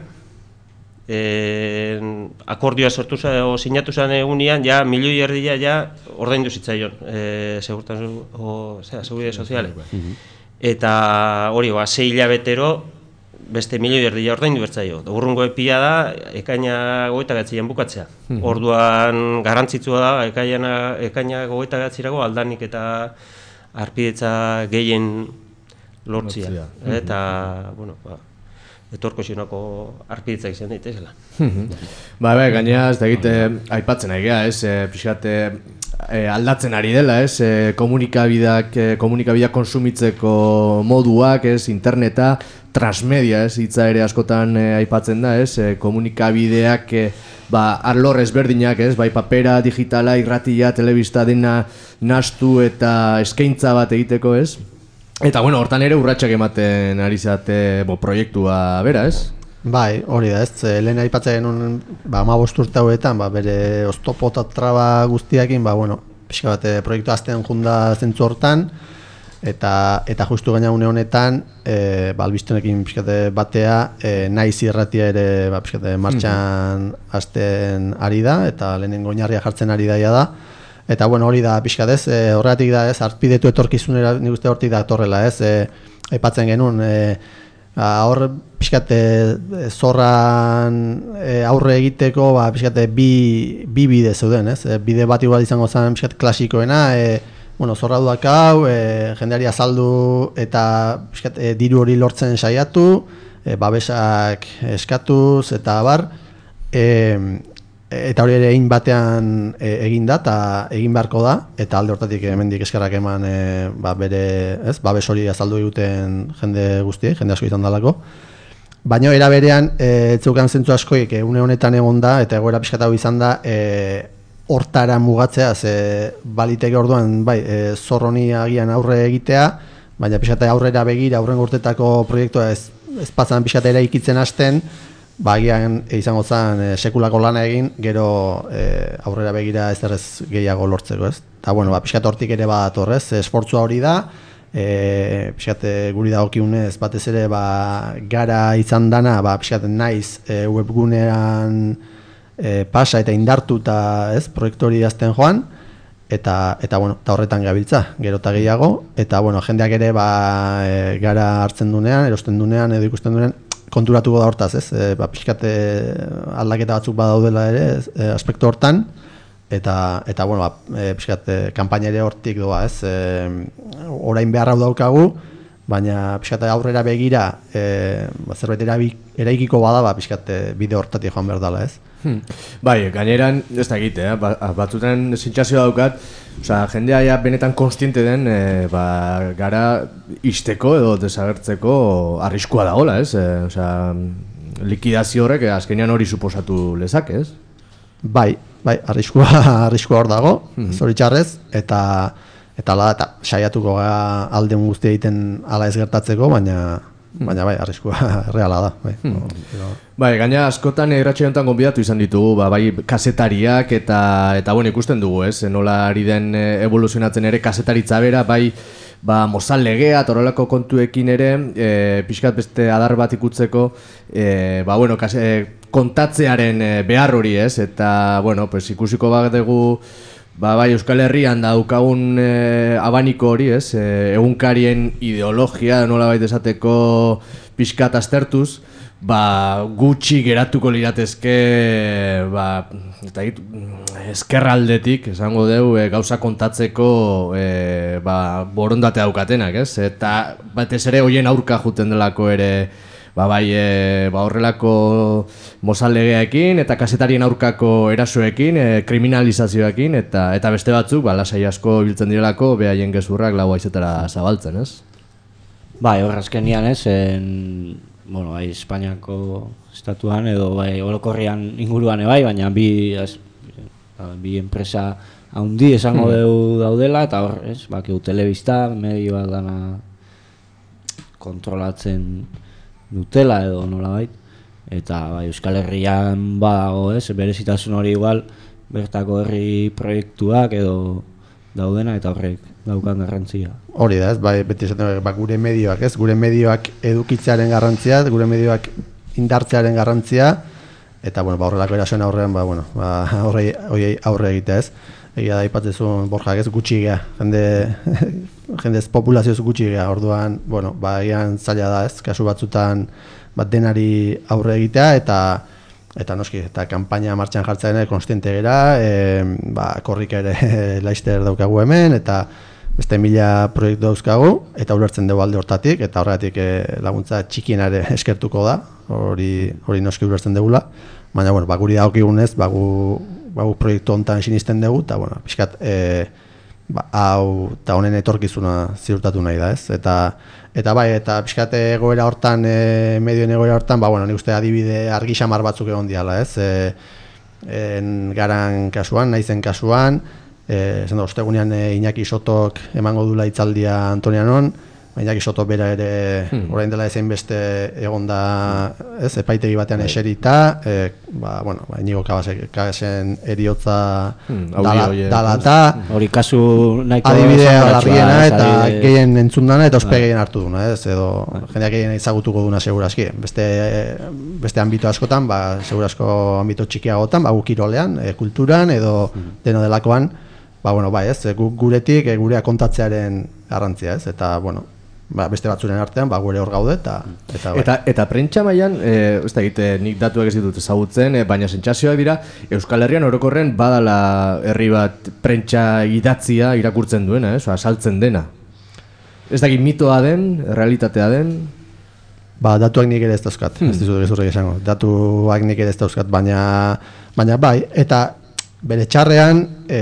Eh, akordioa sortu za, o sinatu zen egunean, ja, milioi erdia ja ordaindu zitzaion, eh, segurtasun, o, zera, seguridade soziale. Eta hori, ba, sei hilabetero beste milioi erdia ordaindu bertzaio. Urrungo epia da, ekaina gogoeta behatzian bukatzea. Orduan garrantzitsua da, ekaina, ekaina gogoeta behatzirako aldanik eta arpidetza gehien lortzia. Lortzia. Eta, bueno, ba, etorko xinoko arpiditza izan daitezela. Ba, bai, gainera, ez da egite, aipatzen ari geha, ez, e, pixkat, e, aldatzen ari dela, ez, e, komunikabideak, e, komunikabideak konsumitzeko moduak, ez, interneta, transmedia, ez, hitza ere askotan e, aipatzen da, ez, e, komunikabideak, e, ba, arlor ezberdinak, ez, bai papera, digitala, irratia, telebista dena nahastu eta eskaintza bat egiteko, ez? Eta, bueno, hortan ere urratsak ematen ari zate bo, proiektua bera, ez? Bai, hori da, ez, lehen aipatzen genuen, ba, hamabost urte hauetan, ba, bere oztopo eta traba guztiakin, ba, bueno, pixka bat, proiektu azten junda zentzu hortan, eta eta justu gaina une honetan, e, ba, albistenekin pixka batea, e, naiz irratia ere, ba, pixka martxan hasten ari da, eta lehenengo oinarria jartzen ari daia da. Eta bueno, hori da pixka ez, e, horregatik da ez, arpidetu etorkizunera nik uste hortik da torrela ez, e, aipatzen genuen, e, hor pixkat e, zorran e, aurre egiteko, ba, pixkat bi, bi bide zeuden ez, e, bide bat igual izango zen pixkat klasikoena, e, bueno, zorra duak hau, e, jendeari azaldu eta pixkat, e, diru hori lortzen saiatu, e, babesak eskatuz eta bar, e, eta hori ere egin batean e, egin da, eta egin beharko da, eta alde hortatik hemendik eskerrak eman e, ba, bere, ez, babes hori azaldu egiten jende guztiei, jende asko izan dalako. Baina era berean, e, etzeukan zentzu askoik, e, une honetan egon da, eta egoera pixkat hau izan da, e, hortara mugatzea, ze baliteke orduan, bai, e, zorroni agian aurre egitea, baina pixkat aurrera begira, aurren urtetako proiektua ez, ez pasan pixkat eraikitzen hasten, ba, agian izango zen e, sekulako lana egin, gero e, aurrera begira ez errez gehiago lortzeko, ez? Eta, bueno, ba, pixkat hortik ere bat horrez, esfortzua hori da, e, pixkat guri dagokiunez batez ere, ba, gara izan dana, ba, pixkat naiz e, webgunean e, pasa eta indartu eta, ez, proiektu hori azten joan, eta, eta, bueno, eta horretan gabiltza, gero eta gehiago, eta, bueno, jendeak ere, ba, e, gara hartzen dunean, erosten dunean, edo ikusten dunean, konturatuko da hortaz, ez? E, ba, pixkate aldaketa batzuk badaudela ere, ez? E, aspektu hortan, eta, eta bueno, ba, e, pixkate kanpaina ere hortik doa, ez? E, orain behar hau daukagu, baina pixkate aurrera begira, e, ba, zerbait eraikiko bada, ba, pixkate bide hortatik joan behar dela, ez? Hmm. Bai, gaineran, ez da egite, eh? ba, batzutan sentsazioa daukat, osea, jendea ja benetan konstiente den, e, ba, gara isteko edo desagertzeko arriskua dagoela, ez? E, osea, likidazio horrek azkenean hori suposatu lezak, ez? Bai, bai, arriskua, arriskua hor dago, hmm. zoritxarrez, eta eta ala, eta saiatuko gara alde guztia egiten ala ez gertatzeko, baina baina bai, arriskua reala da. Bai, hmm. no, bai, gaina askotan irratsaio honetan gonbidatu izan ditugu, ba, bai kazetariak eta eta bueno, ikusten dugu, ez? Nola ari den evoluzionatzen ere kazetaritza bera, bai ba mozal legea eta horrelako kontuekin ere, e, pixkat beste adar bat ikutzeko, e, ba bueno, kase, kontatzearen behar hori, ez? Eta bueno, pues ikusiko bat dugu ba, bai, Euskal Herrian daukagun e, abaniko hori, ez? E, egunkarien ideologia, nola baita esateko pixkat aztertuz, ba, gutxi geratuko liratezke, ba, eta hit, eskerraldetik, esango deu, e, gauza kontatzeko e, ba, borondate daukatenak, ez? Eta batez ere hoien aurka juten delako ere, ba, bai, e, ba, horrelako mozallegeekin eta kasetarien aurkako erasoekin, e, kriminalizazioekin eta eta beste batzuk, ba, lasai asko biltzen direlako, behaien gezurrak lau haizetara zabaltzen, ez? Bai, hor azkenian, ez, en, bueno, bai, Espainiako estatuan edo bai, orokorrian inguruan bai, baina bi, ez, bi enpresa haundi esango hmm. deu daudela, eta hor, ez, bakiu telebista, medioa dana kontrolatzen dutela edo nolabait, eta bai, Euskal Herrian badago, ez, berezitasun hori igual bertako herri proiektuak edo daudena eta horrek daukan garrantzia. Hori da, ez, bai, beti esaten ba, gure medioak, ez, gure medioak edukitzearen garrantzia, gure medioak indartzearen garrantzia, eta bueno, ba, horrelako erasoen aurrean, ba, bueno, ba, horrei, horrei aurre egitea, ez. Egia da, ipatzezun Borjak, ez, gutxi gea, jende, jendez populazioz gutxi gea, orduan, bueno, ba, egian zaila da, ez, kasu batzutan bat denari aurre egitea, eta eta noski, eta kanpaina martxan jartzen ere konstiente gera, e, ba, korrika ere laister daukagu hemen, eta beste mila proiektu dauzkagu, eta ulertzen dugu alde hortatik, eta horregatik eh, laguntza txikienare eskertuko da, hori hori noski ulertzen dugula, baina, bueno, ba, guri dagokigunez, ba, gu, ba, gu proiektu honetan sinisten dugu, eta, bueno, pixkat, eh, ba, hau, eta honen etorkizuna ziurtatu nahi da, ez? Eta, eta bai, eta pixkat egoera hortan, e, medioen egoera hortan, ba, bueno, nik uste adibide argi xamar batzuk egon diala, ez? E, en garan kasuan, naizen kasuan, e, zen da, ostegunean e, Iñaki Sotok emango dula hitzaldia Antonianon, Iñaki Soto bera ere hmm. orain dela ezein beste egonda, ez, epaitegi batean hmm. eserita, e, ba, bueno, ba, Inigo Kabasen eriotza hmm. dala, dala eta hori kasu nahiko adibidea larriena eta gehien entzun dana eta ospe gehien hartu duna, ez, edo jendeak gehien ezagutuko duna seguraski. Beste, beste ambito askotan, ba, segurasko ambito txikiagotan, ba, gukirolean, e, kulturan edo hmm. deno delakoan, ba, bueno, bai, ez, gu, guretik, e, gurea kontatzearen garrantzia, ez, eta, bueno, ba, beste batzuren artean, ba, gure hor gaude, eta... Eta, bai. eta, eta prentsa mailan, e, ez da egite, nik datuak ez ditut ezagutzen, e, baina sentsazioak dira, Euskal Herrian orokorren badala herri bat prentsa idatzia irakurtzen duena, ez, asaltzen dena. Ez dakit mitoa den, realitatea den... Ba, datuak nik ere ez dauzkat, hmm. ez dizut gezurrek esango. Datuak nik ere ez dauzkat, baina, baina bai, eta... Bere txarrean,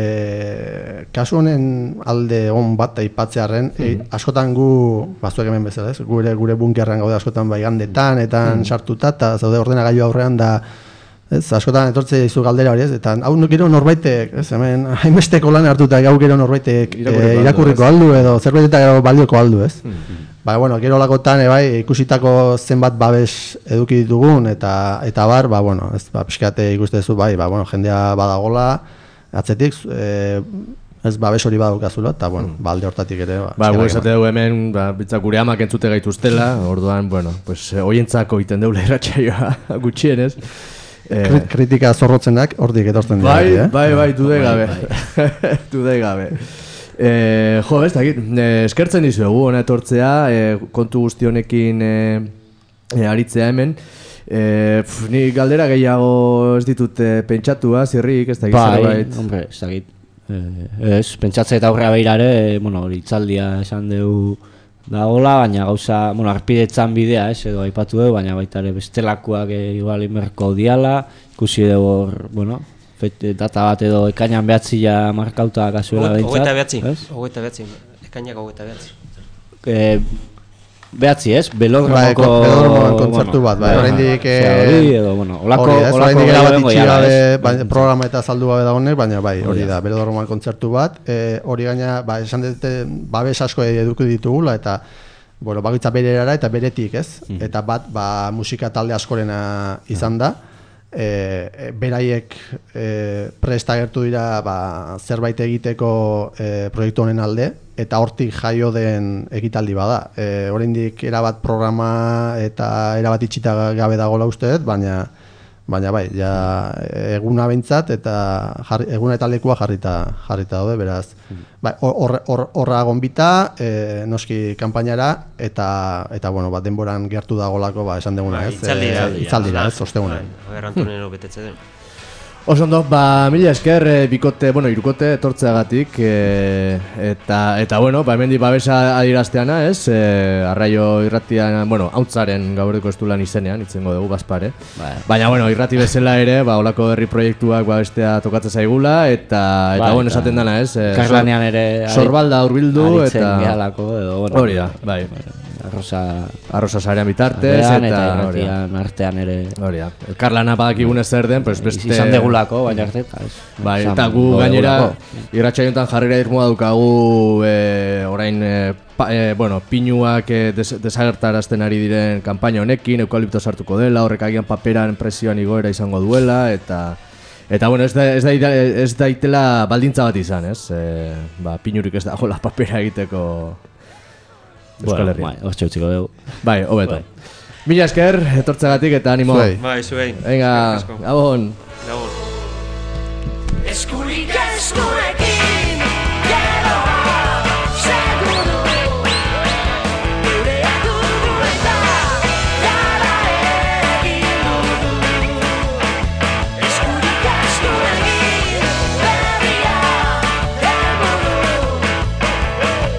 e, kasu honen alde on bat aipatzearren, mm -hmm. e, askotan gu, bazuek hemen bezala, ez? Gure, gure bunkerran gaude askotan bai gandetan, eta mm -hmm. sartuta, eta zaude ordenagailu aurrean da, ez? Askotan etortze izu galdera hori, ez? Eta hau gero norbaitek, ez? Hemen, hainbesteko lan hartuta gau gero norbaitek e, irakurriko aldu, edo zerbait eta gero balioko aldu, ez? Mm -hmm. Ba, bueno, gero lakotan, e, bai, ikusitako zenbat babes eduki ditugun, eta eta bar, ba, bueno, ez, ba, pixkate ikustezu, bai, ba, bueno, jendea badagola, atzetik, e, ez babes hori badukazula, eta, bueno, mm. ba, alde hortatik ere, ba. Ba, gu esate dugu hemen, ba, bitzak gure amak entzute gaituztela, orduan, bueno, pues, hoientzako iten deula irratsaioa gutxienez. Eh, kritika zorrotzenak hortik etortzen dira. Bai, eh? bai, bai, dude gabe, dude gabe. Eh, jo, ez dakit, eh, eskertzen dizuegu hona etortzea, eh, kontu guzti honekin eh, eh, aritzea hemen. Eh, pf, ni galdera gehiago ez ditut eh, pentsatua, zirrik, ez dakit bai, zerbait. Bai, hombre, ez dakit. Eh, ez, pentsatzea eta aurrera behirare, bueno, hori itzaldia esan dugu dagoela, baina gauza, bueno, arpidetzan bidea, ez, edo aipatu dugu, baina baita ere bestelakoak eh, igual inberko diala, ikusi dugu hor, bueno, data bat edo ekainan behatzia markauta kasuela behintzat. Hogeita behatzi, hogeita behatzi, ekainak hogeita behatzi. E, behatzi ez, belodromoko... Belodromoan kontzertu bat, bai, horrendik... Hori edo, bueno, olako... Horrendik erabat itxigabe, programa eta saldu gabe da honek, baina bai, hori da, belodromoan kontzertu bat. Hori gaina, ba, esan dute, babes asko eduki ditugula, eta... Bueno, bakoitza bere erara eta beretik, ez? Eta bat, ba, musika talde askorena izan da. E, beraiek e, prest agertu dira ba, zerbait egiteko e, proiektu honen alde, eta hortik jaio den ekitaldi bada. E, oraindik erabat programa eta erabat itxita gabe dagoela uste dut, baina baina bai, ja eguna behintzat eta jarri, eguna eta lekua jarrita jarrita daude, beraz. Bai, horra hor, hor, gonbita, e, noski kanpainara eta eta bueno, bat denboran gertu dagolako, ba esan deguna, ez? Itzaldira, ez, ostegunean. Aber Antonio betetze den. Oso ondo, ba, mila esker, e, bikote, bueno, irukote etortzeagatik, e, eta, eta, bueno, ba, hemendik babesa adierazteana, ez, e, arraio irratian, bueno, hauntzaren gaurreko estulan izenean, itzengo dugu bazpare. Ba, Baina, bueno, irrati bezala ere, ba, olako herri proiektuak babestea tokatzen zaigula, eta, eta, ba, bueno, esaten dana, ez, e, Karlanean ere sorbalda hurbildu, eta... Gehalako, edo, bueno, hori da, bai. Arrosa... Arrosa sarean bitartez, eta... Eta irratian artean ere... Hori da. Elkarlana badakigunez zer den, pues beste... Izan degulako, baina arte... Bai, eta gu gainera, irratsaioetan jarrera irmoa dukagu, e, orain, e, pa, e, bueno, pinuak e, des, desagertarazten ari diren kanpaina honekin, eukalipto sartuko dela, horrek agian paperan presioan igoera izango duela, eta... Eta, bueno, ez, da, ez, da, ez daitela baldintza bat izan, ez? E, ba, pinurik ez dagoela papera egiteko... Euskal Herria. Bai, hortxe utziko dugu. Bai, hobeto. Mila esker, etortzagatik eta animo. Bai, zuei. Venga, gabon. Gabon. Eskurik eskuekin geroa seguru Gurea dugu eta gara egin dugu Eskurik eskuekin berria helburu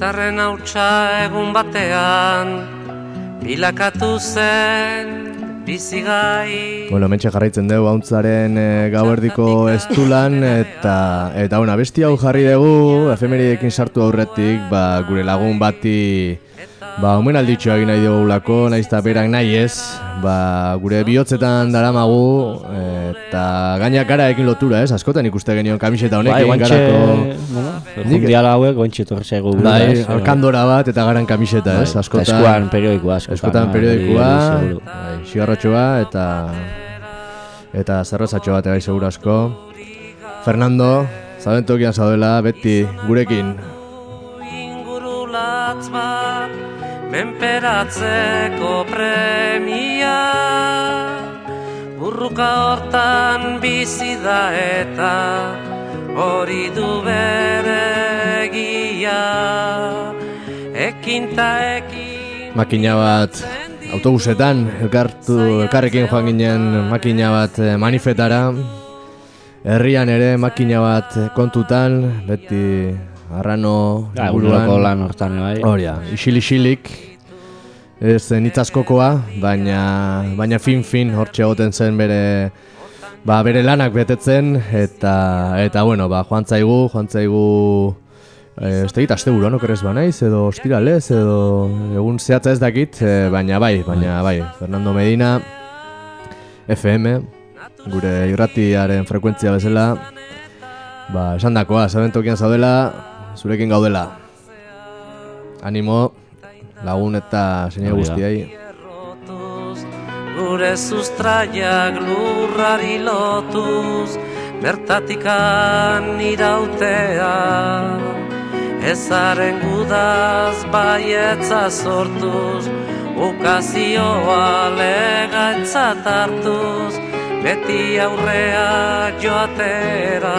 Izarren hautsa egun batean bilakatu zen bizigai. Bueno, mentxe jarraitzen dugu hauntzaren e, gauerdiko estulan eta eta una besti hau jarri dugu efemeridekin sartu aurretik, ba, gure lagun bati ba, omenalditxo egin nahi dugulako, nahiz eta berak nahi ez, ba, gure bihotzetan daramagu eta gainak gara ekin lotura, ez? Askotan ikuste genion kamiseta honek bai, egin garako... Bueno, mundiala hauek guantxe torre zaigu. Bai, alkandora bat eta garan kamiseta, ez? Askotan, eskuan periodikoa, askotan. Askotan periodikoa, bai, xigarrotxoa eta eta zerrozatxo bat egai segura asko. Fernando, zabentokian zaudela, beti gurekin. Ingurulatz bat, menperatzeko premia, burruka hortan bizi da eta hori du bere egia, ekin ta ekin. Makina bat autobusetan, elkartu, elkarrekin joan ginen makina bat manifetara, herrian ere makina bat kontutan, beti arrano ja, eguneroko lan hortan bai. Horia, isil-isilik, ez nitzaskokoa, baina, baina fin-fin hortxe egoten zen bere, ba, bere lanak betetzen, eta, eta bueno, ba, joan zaigu, joan zaigu, e, ez tegit aste buruan okerrez banaiz, edo ostiralez, edo egun zehatza ez dakit, e, baina bai, baina bai, Fernando Medina, F M, gure irratiaren frekuentzia bezala, ba, esan dakoa, zabentokian zaudela, zurekin gaudela. Animo, lagun eta seine guztiai. Gure sustraiak lurrari lotuz, bertatikan irautea, ezaren gudaz baietza sortuz, ukazioa legatzat hartuz, beti aurrea joatera.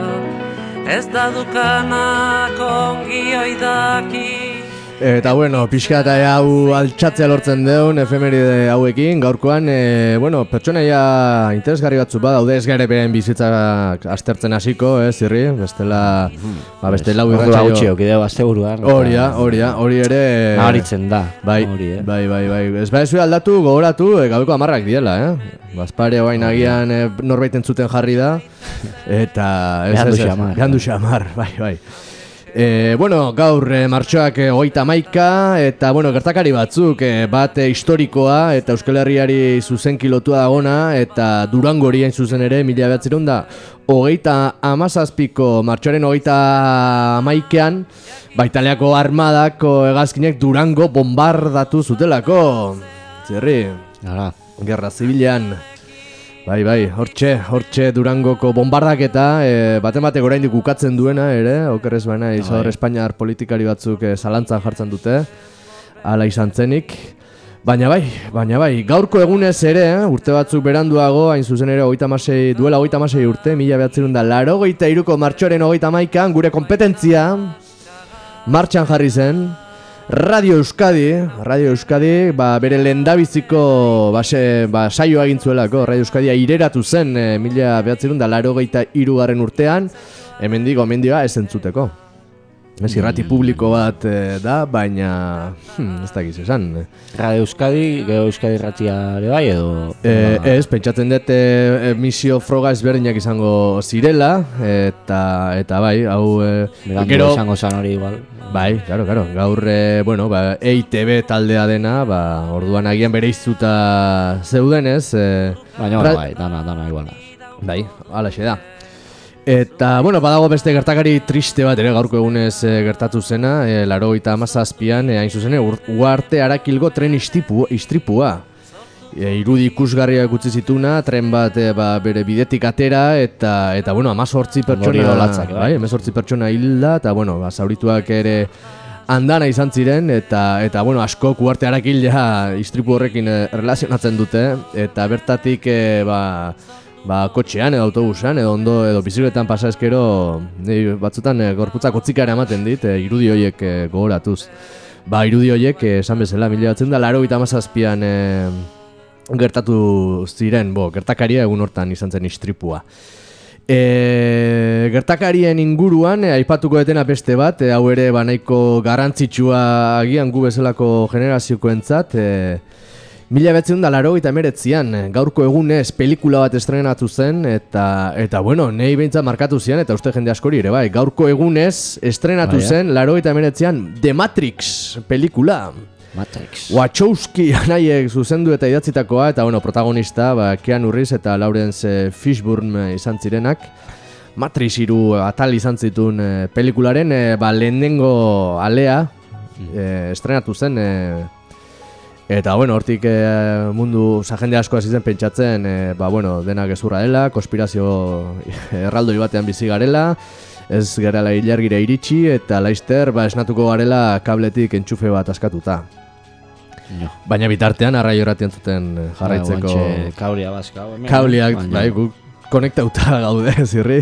Ez da dukanak ongi oidaki. Eta bueno, pixka eta hau altxatzea lortzen deun efemeride hauekin, gaurkoan, e, bueno, pertsonaia interesgarri batzu badaude, ez gare beren bizitzak aztertzen hasiko, ez, irri, bestela, ba, beste lau irratxaio. Ordu gutxi okideu azte buruan. Horia, horia, hori ere... Naharitzen da. Bai, hori, eh? bai, bai, bai, ez bai zuen aldatu, gogoratu, e, gabeko amarrak diela, eh? Bazpare hoain agian e, norbait entzuten jarri da, eta... Behan du xamar. Behan du xamar, bai, bai. E, bueno, gaur e, martxoak e, hogeita hamaika eta bueno, gertakari batzuk e, bat e, historikoa eta Euskal Herriari zuzenki lotua dagona eta Durangori hain zuzen ere mila bederatziehun da hogeita hamazazpiko martxoaren hogeita hamaikean ba, Italiako armadako hegazkinek Durango bombardatu zutelako. Zerri, Ara. Gerra zibilean. Bai, bai, hortxe, hortxe Durangoko bombardaketa, e, baten batek oraindik ukatzen duena ere, okerrez baina izador Espainiar politikari batzuk e, zalantzan jartzen dute, hala izan zenik. Baina bai, baina bai, gaurko egunez ere, urte batzuk beranduago, hain zuzen ere hogeita hamasei, duela hogeita hamasei urte, mila bederatziehun da laurogeita hiruko martxoaren hogeita hamaikan, gure kompetentzia martxan jarri zen, Radio Euskadi, Radio Euskadi, ba, bere lehendabiziko base, ba, saioa egin zuelako, Radio Euskadi aireratu zen e, mila bederatziehun da laurogeita hirugarren urtean, hemendik gomendioa ez entzuteko. Ez irrati publiko bat e, da, baina hmm, ez dakiz esan. Radio Euskadi, Gero Euskadi irratia ere bai edo... E, ez, pentsatzen dut e, emisio froga ezberdinak izango zirela, eta, eta bai, hau... E, Berandu gero, izango zan hori igual. Bai, claro, claro, gaur, e, bueno, ba, E I T B taldea dena, ba, orduan agian bere iztuta zeudenez... E, baina ra... bai, dana, dana iguala. Bai, alaxe da. Eta, bueno, badago beste gertakari triste bat ere gaurko egunez e, gertatu zena, e, laurogeita hamazazpian, e, hain zuzen, Uarte Arakilgo tren istripu, istripua. E, irudi ikusgarriak utzi zituna, tren bat e, ba, bere bidetik atera, eta, eta bueno, amazortzi pertsona, latzak, bai, amazortzi pertsona hilda, eta, bueno, ba, zaurituak ere andana izan ziren, eta, eta bueno, askok Uarte Arakil ja istripu horrekin e, relazionatzen dute, eta bertatik, e, ba... ba, kotxean edo autobusan edo ondo edo bizikletan pasa eskero batzutan e, gorputzak otzikara ematen dit e, irudi horiek e, gogoratuz. Ba, irudi horiek e, esan bezala mila batzen da laurogeita hamazazpian e, gertatu ziren, bo, gertakaria egun hortan izan zen istripua. E, gertakarien inguruan e, aipatuko detena beste bat, e, hau ere banaiko garrantzitsua agian gu bezalako generaziokoentzat. E, Mila betzen da laro eta emeretzian, gaurko egunez pelikula bat estrenatu zen, eta, eta bueno, nahi behintzat markatu zian, eta uste jende askori ere, bai, gaurko egunez estrenatu Baia. zen, laro eta emeretzian, The Matrix pelikula. Matrix. Wachowski anaiek zuzendu eta idatzitakoa, eta bueno, protagonista, ba, Keanu Reeves eta Lawrence Fishburne izan zirenak. Matrix hiru atal izan zituen e, pelikularen, e, ba, lehenengo alea e, estrenatu zen, e, eta bueno, hortik e, mundu oza, jende asko hasi zen pentsatzen, e, ba, bueno, dena gezurra dela, konspirazio erraldoi batean bizi garela, ez garela ilargira iritsi, eta laizter ba, esnatuko garela kabletik entxufe bat askatuta. No. Baina bitartean arraio erratien zuten jarraitzeko... Ba, kablia bazka. Kabliak, bai, guk konektauta gaude, zirri.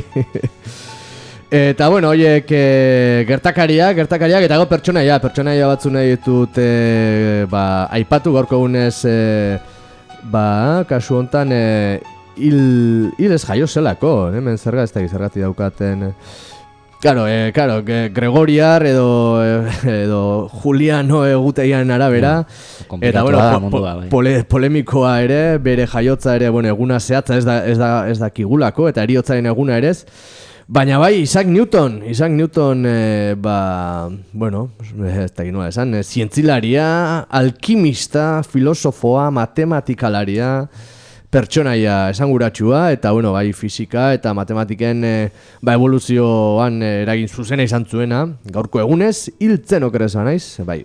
Eta, bueno, oiek e, gertakariak, gertakariak, eta go pertsonaia, pertsonaia batzu nahi ditut e, ba, aipatu gaurko egunez, e, ba, kasu hontan, e, hil, hil ez jaio zelako, hemen zerga ez da gizergati daukaten... Claro, eh, claro, Gregoriar edo, edo Juliano eguteian arabera, no, eta bueno, po, po, pole, polemikoa ere, bere jaiotza ere, bueno, eguna zehatza ez da, ez da, ez da kigulako, eta eriotzaren eguna ere ez. Baina bai, Isaac Newton, Isaac Newton, eh, ba, bueno, ez da ginoa esan, eh, zientzilaria, alkimista, filosofoa, matematikalaria, pertsonaia esanguratsua, eta bueno, bai fisika eta matematiken e, ba, evoluzioan e, eragin zuzena izan zuena, gaurko egunez hiltzen okereza naiz, bai.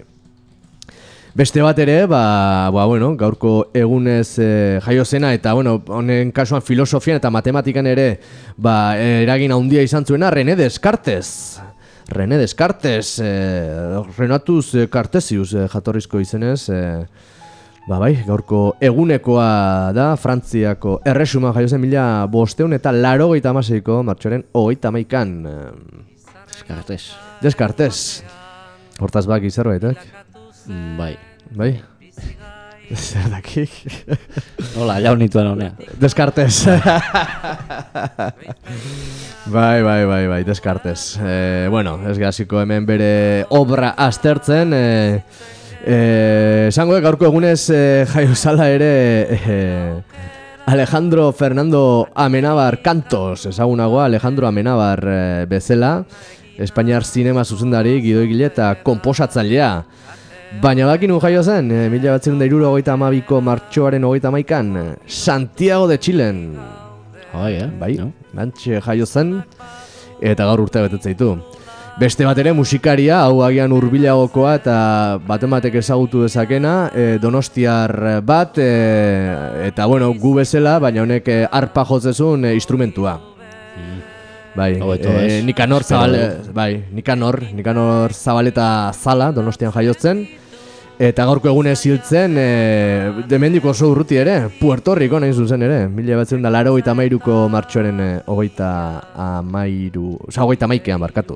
Beste bat ere, ba, ba bueno, gaurko egunez e, jaio zena, eta bueno, honen kasuan filosofian eta matematikan ere ba, eragin handia izan zuena René Descartes. René Descartes, e, Renatus Cartesius e, jatorrizko izenez, e, ba bai, gaurko egunekoa da, Frantziako erresuma jaio zen mila bosteun eta laro geita amaseiko martxoaren hogeita hamaikan. Descartes. Descartes. Hortaz baki zerbait, eh? Mm, bai. Bai? Zer dakik? Hola, jau nituen honea. Descartes. Bai, bai, bai, bai, Descartes. Eh, bueno, ez gaziko hemen bere obra aztertzen, eh, Eh, esango gaurko egunez eh, jaio zala ere eh, Alejandro Fernando Amenábar Cantos, ezagunagoa Alejandro Amenábar eh, bezala, Espainiar zinema zuzendari, gidoigile eta konposatzailea. Baina bakinu jaio zen, eh, mila batzen da iruro hogeita amabiko martxoaren hogeita amaikan, Santiago de Chilen. Bai, eh? Bai, no? Bantxe jaio zen, eta gaur urte betetzeitu. Beste bat ere musikaria, hau agian hurbilagokoa eta batematek ezagutu dezakena, e, donostiar bat, e, eta bueno, gu bezala, baina honek e, arpa jotzezun e, instrumentua. Mm. Bai, e, Nikanor, Zabale, bai, Nikanor, Nikanor Zabaleta Zala, Donostian jaiotzen, eta gaurko egunez hiltzen, e, demendiko oso urruti ere, Puerto Rico nahi zuzen ere, mila batzen da laro hogeita amairuko martxoaren e, hogeita amairu, oza, hogeita amaikean markatu.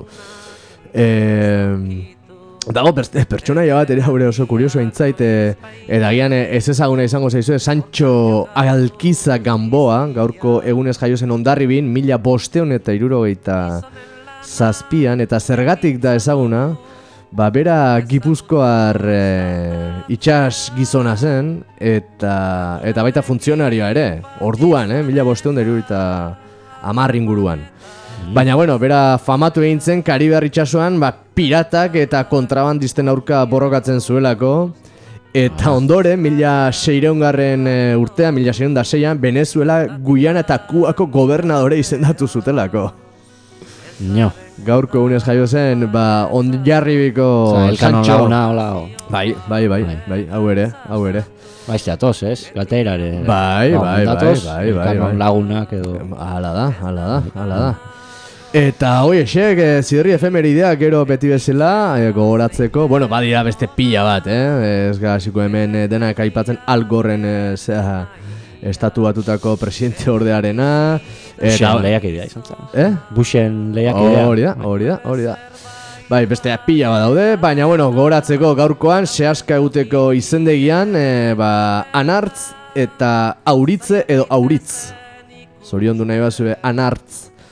E, dago pertsonaia bat ere haure oso kurioso aintzait, e, eta gian ez ezaguna izango zaizue, Sancho Alkiza Gamboa, gaurko egunez jaio zen Hondarribin, mila bosteun eta hirurogeita zazpian, eta zergatik da ezaguna, ba bera Gipuzkoar e, itxas gizona zen, eta, eta baita funtzionarioa ere, orduan, eh, mila bosteun eta hirurogeita hamar inguruan. Baina, bueno, bera famatu egin zen Karibear itxasuan ba, piratak eta kontrabandisten aurka borrokatzen zuelako. Eta ondoren, mila seireungarren urtean, mila seireun da seian, Venezuela, Guyana eta Kubako gobernadore izendatu zutelako. No. Gaurko egunez jaio zen, ba, onjarribiko Sancho. Laguna, bai, bai, bai, bai, bai, hau ere, hau ere. Baiz teatoz, ez? Gateirare. Bai, bai, bai, bai, bai, bai. Lagunak edo... Hala da, hala da, hala da. Eta hoi esek, e, zidorri efemerideak gero beti bezala e, gogoratzeko, bueno, badira beste pila bat, eh? Ez gaziko hemen e, denak aipatzen Algorren e, zera, estatu batutako presidente ordearena. Bushen lehiak idea izan zen. Eh? Bushen lehiak idea. Hori da, hori da, hori da. Bai, beste pila bat daude, baina bueno, gogoratzeko gaurkoan, sehaska eguteko izendegian, e, ba, Anartz eta Auritze edo Auritz. Zorion du nahi bazue, Anartz.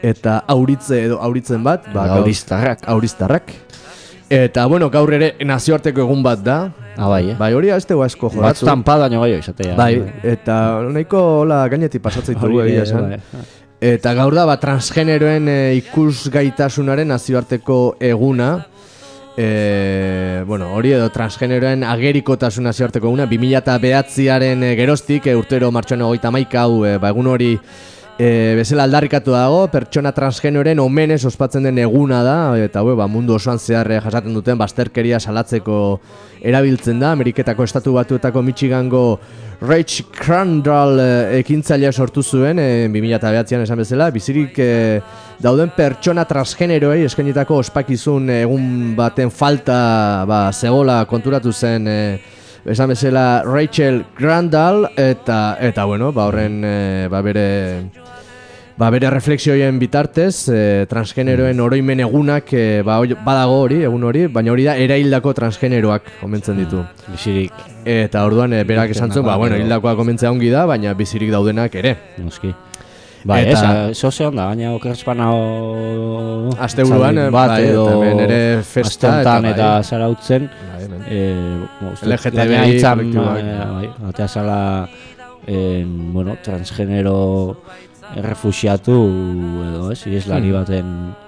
eta auritze edo auritzen bat, ba, gaur- Auriztarrak. Auriztarrak. Eta, bueno, gaur ere nazioarteko egun bat da. Ah, bai, eh? Bai, hori ez dugu asko jogatu. Batzutan pa daño gehiago izatea. Bai, eta nahiko hola gainetik pasatzen ditugu Hori, egia eh, esan. bai. Eta gaur da, ba, transgeneroen e, ikusgaitasunaren nazioarteko eguna. E, bueno, hori edo transgeneroen agerikotasun nazioarteko eguna, bi mila bederatziaren e, geroztik, e, urtero martxoan hogeita hamaika hau, e, ba, egun hori e, bezala aldarrikatu dago, pertsona transgeneroren omenez ospatzen den eguna da, eta hau, ba, mundu osoan zehar e, jasaten duten bazterkeria salatzeko erabiltzen da. Ameriketako estatu batuetako Michigango Rach Crandall e, ekintzailea sortu zuen, e, bi mila bederatzian esan bezala, bizirik e, dauden pertsona transgeneroei eskainitako ospakizun egun baten falta ba, zegola konturatu zen e, esan bezala Rachel Crandall, eta, eta bueno, ba, horren e, ba, bere... Ba, bere refleksioen bitartez, e, transgeneroen oroimen egunak e, ba, oi- badago hori, egun hori, baina hori da eraildako transgeneroak omentzen ditu. Bizirik. Eta orduan e, berak esan zuen, ba, bueno, hildakoak omentzea ongi da, baina bizirik daudenak ere. Noski. Bai, Eta- ez, zo ze onda, baina okerspana o... Asteburuan, txalin bat bai, edo eta hemen ere festa, aste honetan eta eta, bai. zarautzen Bai, hemen. eh, uste, L G T B I gainera hitzan, kolektiboak. eh, bai, atea zala en, bueno, transgenero errefuxiatu edo ez, ireslari Hmm. baten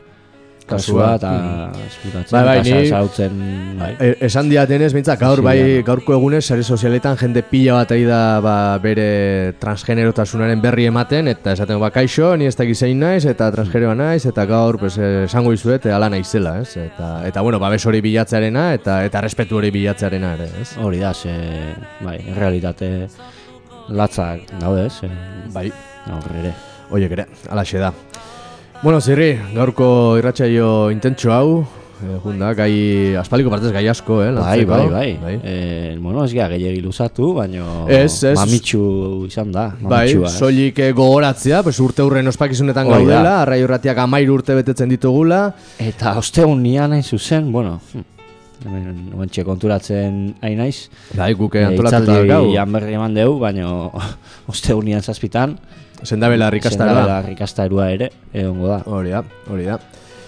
Kasua. kasua eta Hmm. esplikatzen Bai, bai, eta ni- zarautzen bai. E, esan diatenez, bintzak, gaur, bai, Sirian. gaurko egunez, sare sozialetan jende pila bat ari da ba, bere transgenerotasunaren berri ematen, eta esaten, ba, kaixo, ni ez dakit zein naiz, eta transgeneroa naiz, eta gaur, pues, eh, esango izuet, ala naizela, ez? Eta, eta bueno, babes hori bilatzearena, eta, eta respetu hori bilatzearena ere, ez? Hori da, ze, bai, realitate latzak daude, ez? Bai. Horre ere. Oiek ere, alaxe da. Bueno, Zirri, gaurko irratsaio intentsu hau, eh, junda, gai, aspaldiko partez gai asko, eh? Bai, lantzeko. bai, bai. bai. Eh, bueno, ez gara gehiagi luzatu, baina Ez, ez. mamitsu izan da. Bai, mamitsua, ez. soilik eh, gogoratzea, pues urte hurren ospakizunetan Hori da. gaudela, Arraio Irratiak hamairu urte betetzen ditugula. Eta ostegun nian hain zuzen, bueno, hemen oantxe konturatzen hain naiz. Bai, guk eh, antolatuta Itzaldi gau. jan berri eman dugu, baina ostegun nian zazpitan. Sendabela rikastarua. Sendabela rikastarua ere, egongo da. Hori da, hori da.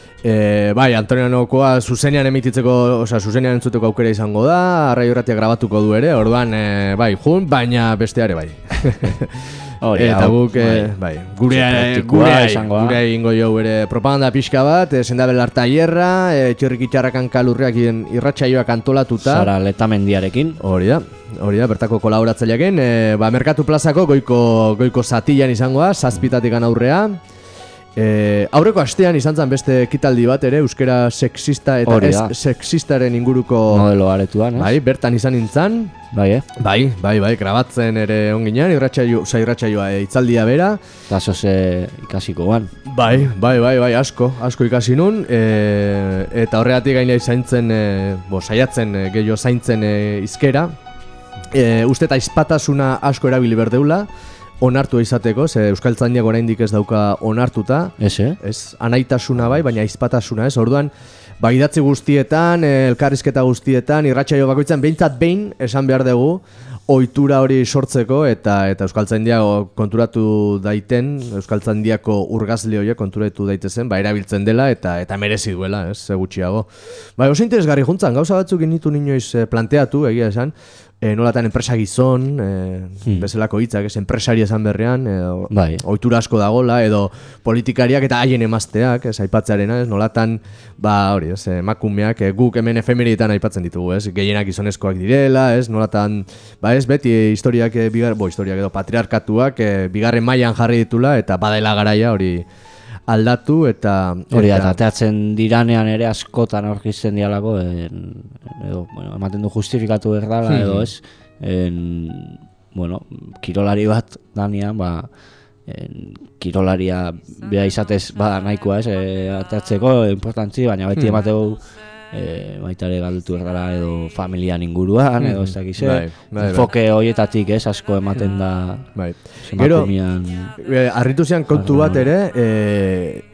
E, bai, Antonio Nokoa zuzenean emititzeko, osea, zuzenean entzuteko aukera izango da, Arraio Irratiak grabatuko du ere, orduan, e, bai, jun, baina besteare bai. Hori, Eta hau, guk, eh, bai, bai. gure, Oso praktikoa gure, izango da. gure egingo jau ere propaganda pixka bat, e, Sendabelar tailerra, e, Txorrik itxarrakan kalurriak irratsaioak antolatuta. Zara letamendiarekin. Hori da, hori da, bertako kolaboratzaileekin, e, ba, Merkatu plazako goiko, goiko zatian izangoa, zazpitatik aurrea. E, aurreko astean izan zen beste ekitaldi bat ere, euskera sexista eta Hori ez da. sexistaren inguruko Modelo aretuan, ez? Bai, bertan izan nintzen. Bai, eh? Bai, bai, bai, grabatzen ere onginean, irratsaio, oza, irratsaioa e, itzaldia bera. Eta zoze ikasiko guan. Bai, bai, bai, bai, asko, asko ikasi nun, e, eta horregatik gaina zaintzen, e, bo, saiatzen, e, gehiago zaintzen e, izkera. E, uste eta izpatasuna asko erabili berdeula, onartua izateko, ze euskaltzaindiak oraindik ez dauka onartuta. Ez, eh? Ez, anaitasuna bai, baina izpatasuna ez, orduan, ba, idatzi guztietan, e, elkarrizketa guztietan, irratsaio bakoitzan, behintzat behin esan behar dugu, ohitura hori sortzeko eta eta euskaltzaindia konturatu daiten, euskaltzaindiako urgazle horiek konturatu daitezen, ba, erabiltzen dela eta eta merezi duela, ez, ze gutxiago. Ba, oso interesgarri juntzan, gauza batzuk initu inoiz eh, planteatu, egia esan, e, nolatan enpresa gizon, e, hmm. bezalako hitzak, ez, enpresari esan berrean, edo, bai. ohitura asko dagola, edo politikariak eta haien emazteak, ez, aipatzearena, ez, nolatan, ba, hori, ez, emakumeak, e, guk hemen efemerietan aipatzen ditugu, ez, gehienak gizonezkoak direla, ez, nolatan, ba, ez, beti historiak, e, bigar, bo, historiak edo patriarkatuak, e, bigarren mailan jarri ditula, eta badela garaia hori aldatu, eta... Hori, eta ateatzen diranean ere askotan aurkizten dialako, en, edo, bueno, ematen du justifikatu berdala, Hmm. edo ez, en, bueno, kirolari bat danean, ba, en, kirolaria beha izatez bada nahikoa, ez, e, ateatzeko importantzi, baina beti Hmm. emateu e, baita ere galdetu berdala edo familian inguruan, edo ez dakize, Bai, bai, bai. enfoke horietatik, ez, asko ematen da, Bai. emakumean... E, arritu zian kontu bat ere, e,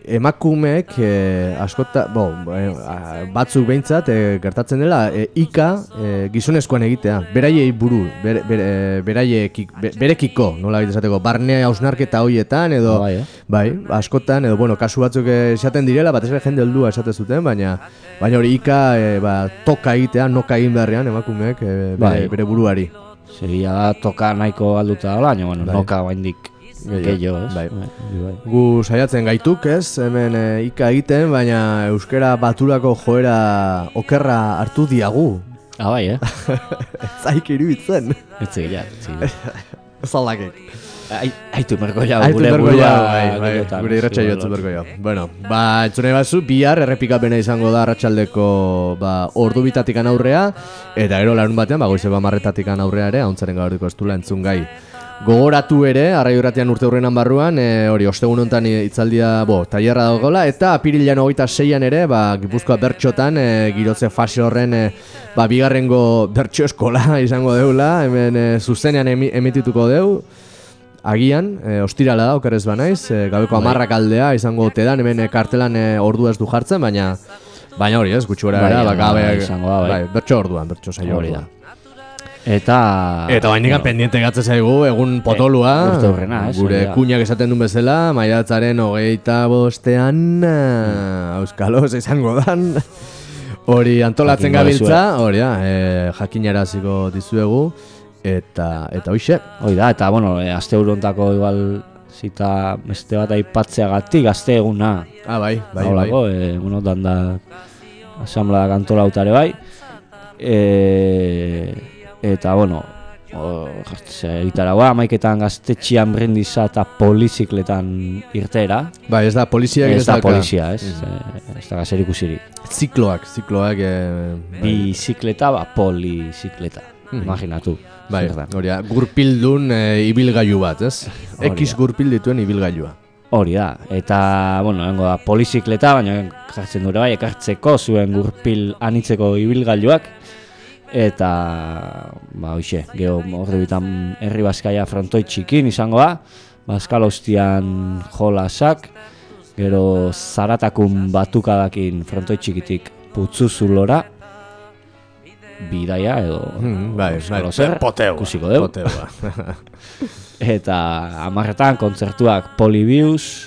emakumeek e, askota, bo, e, batzuk behintzat e, gertatzen dela e, ika e, gizonezkoan egitea, beraiei buru, bere, bere, beraiekik, be, berekiko, nola esateko, barne hausnarketa hoietan edo bai, eh? bai, askotan edo bueno, kasu batzuk esaten direla, batez ere jende heldua esate zuten, baina baina hori ika e, ba, toka egitea, noka egin beharrean emakumeek e, bere, bai. bere buruari. Segia da toka nahiko galduta dela, baina bueno, bai. noka baindik gehiago, ez? Bai. Bai, bai. Gu saiatzen gaituk, ez? Hemen e, ika egiten, baina euskara baturako joera okerra hartu diagu. Ah, bai, eh? Zaik iruditzen. Ez zegila, ez zegila. Zaldakek. Aitu berko jau, Aitu gure berko burua jau, bai, bai, gehiagotan, gure irratxa zuela. jotzu berko jau. Bueno, ba, entzune batzu, bihar errepikapena izango da arratsaldeko ba, ordu bitatikan aurrea, eta gero larun batean, ba, goizeko amarretatikan aurrea ere, hauntzaren gauriko estula entzun gai. Gogoratu ere, Arraio Irratian urte hurrenan barruan, e, hori, ostegun honetan hitzaldia, bo, tailerra dagoela, eta apirilean hogeita seian ere, ba, Gipuzkoa bertxotan, e, girotze fase horren, e, ba, bigarrengo bertxo eskola izango deula, hemen e, zuzenean emi, emitituko deu, agian, e, ostirala da, okerrez banaiz, e, gabeko amarrak aldea izango ote dan, hemen e, kartelan e, ordu ez du jartzen, baina, baina hori ez, gutxi gora Bai, era, ba, gabe, izango da, bai. bai, bertxo orduan, bertxo saio Hori da. orduan. Eta... Eta bainikan bueno, pendiente gatze zaigu, egun potolua, urte hurrena, ez, gure hori da. kuñak esaten duen bezala, maiatzaren hogeita bostean, mm. Euskalos izango dan, hori antolatzen Jakingo gabiltza, duzue. hori da, e, jakinaraziko dizuegu, eta eta hoxe. Hori da, eta bueno, e, aste urontako igual zita beste bat aipatzeagatik gazte eguna. Ah, bai, bai, Haulako, bai. E, egunotan da asamblea kantolautare bai. E, eta bueno, egitaragoa, amaiketan gaztetxian brindiza eta polizikletan irtera. Bai, ez da poliziak ez ez da dauka. polizia, ez, Mm. ez da gazer ikusirik. Zikloak, zikloak... E, Bizikleta, ba, polizikleta, Mm. imaginatu. Bai, zer da. hori da, gurpildun e, ibilgailu bat, ez? Hori X da. gurpil dituen ibilgailua. Hori da, eta, bueno, hengo da, polizikleta, baina jartzen dure bai, ekartzeko zuen gurpil anitzeko ibilgailuak, eta, ba, hoxe, geho, ordu bitan herri Bazkaia frontoi txikin izango da, Bazkalostian jolasak, gero Zaratakun batukadakin frontoi txikitik Putzuzulora, bidaia edo Mm, bai, euskalo bai, zer, poteua, ikusiko dugu. poteua. Eta hamarretan kontzertuak Polibius,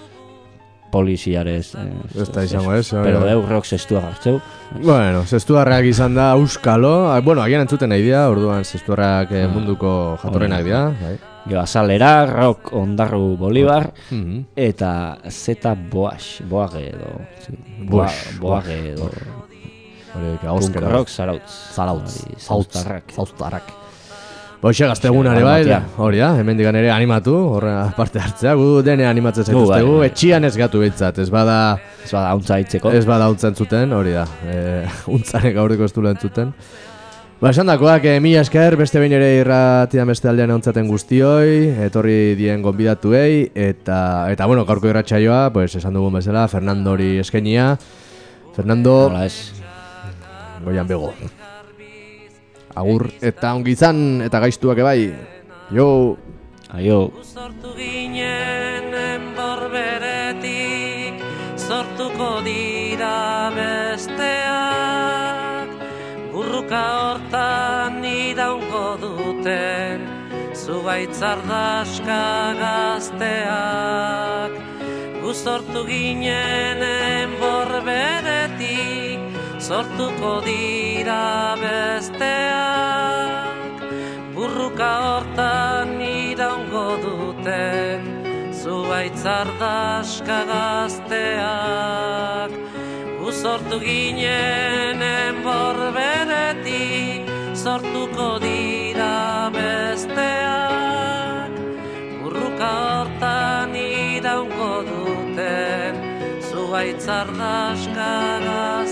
poliziarez, eh, Ez da izango ez, pero bai. deu rock zestua hartzeu. Bueno, zestuarrak izan da Euskalo, ah, bueno, agian entzuten nahi dira, orduan zestuarrak eh, munduko jatorrenak dira, bai. Gero azalera, rock ondarru Bolibar, Mhm. eta zeta boax, boage edo, Boax, boage edo, hori, punk ahozkera. rock zarautz, Zarautz, Hori, zautz, zauztarrak. zauztarrak. Boixe gaztegunare bai, Animatia. hori da, hemen digan ere animatu, horre parte hartzea, gu dene animatzen Gu, bai, zaituztegu, bai. etxian ez gatu behintzat, ez bada... Ez bada untza hitzeko. Ez bada untzen zuten, hori da, e, untzarek aurreko ez du entzuten. Ba, esan dakoak, e, mila esker, beste behin ere irratian beste aldean egontzaten guztioi, etorri dien gonbidatuei, eta, eta bueno, gaurko irratsaioa, pues, esan dugun bezala, Fernandori eskenia. Fernando, Nola ez. goian bego. Agur, eta ongi izan, eta gaiztuak ebai. Jo! Aio. Sortu ginen enborberetik, sortuko dira besteak, burruka hortan iraungo dute, zuaitzardaska gazteak. Gu sortu ginen enborberetik, sortuko dira besteak, burruka hortan iraungo duten, zuaitzardaska gazteak. Gu sortu ginen enborberetik, sortuko dira besteak, burruka hortan iraungo duten, zuaitzardaska gazteak.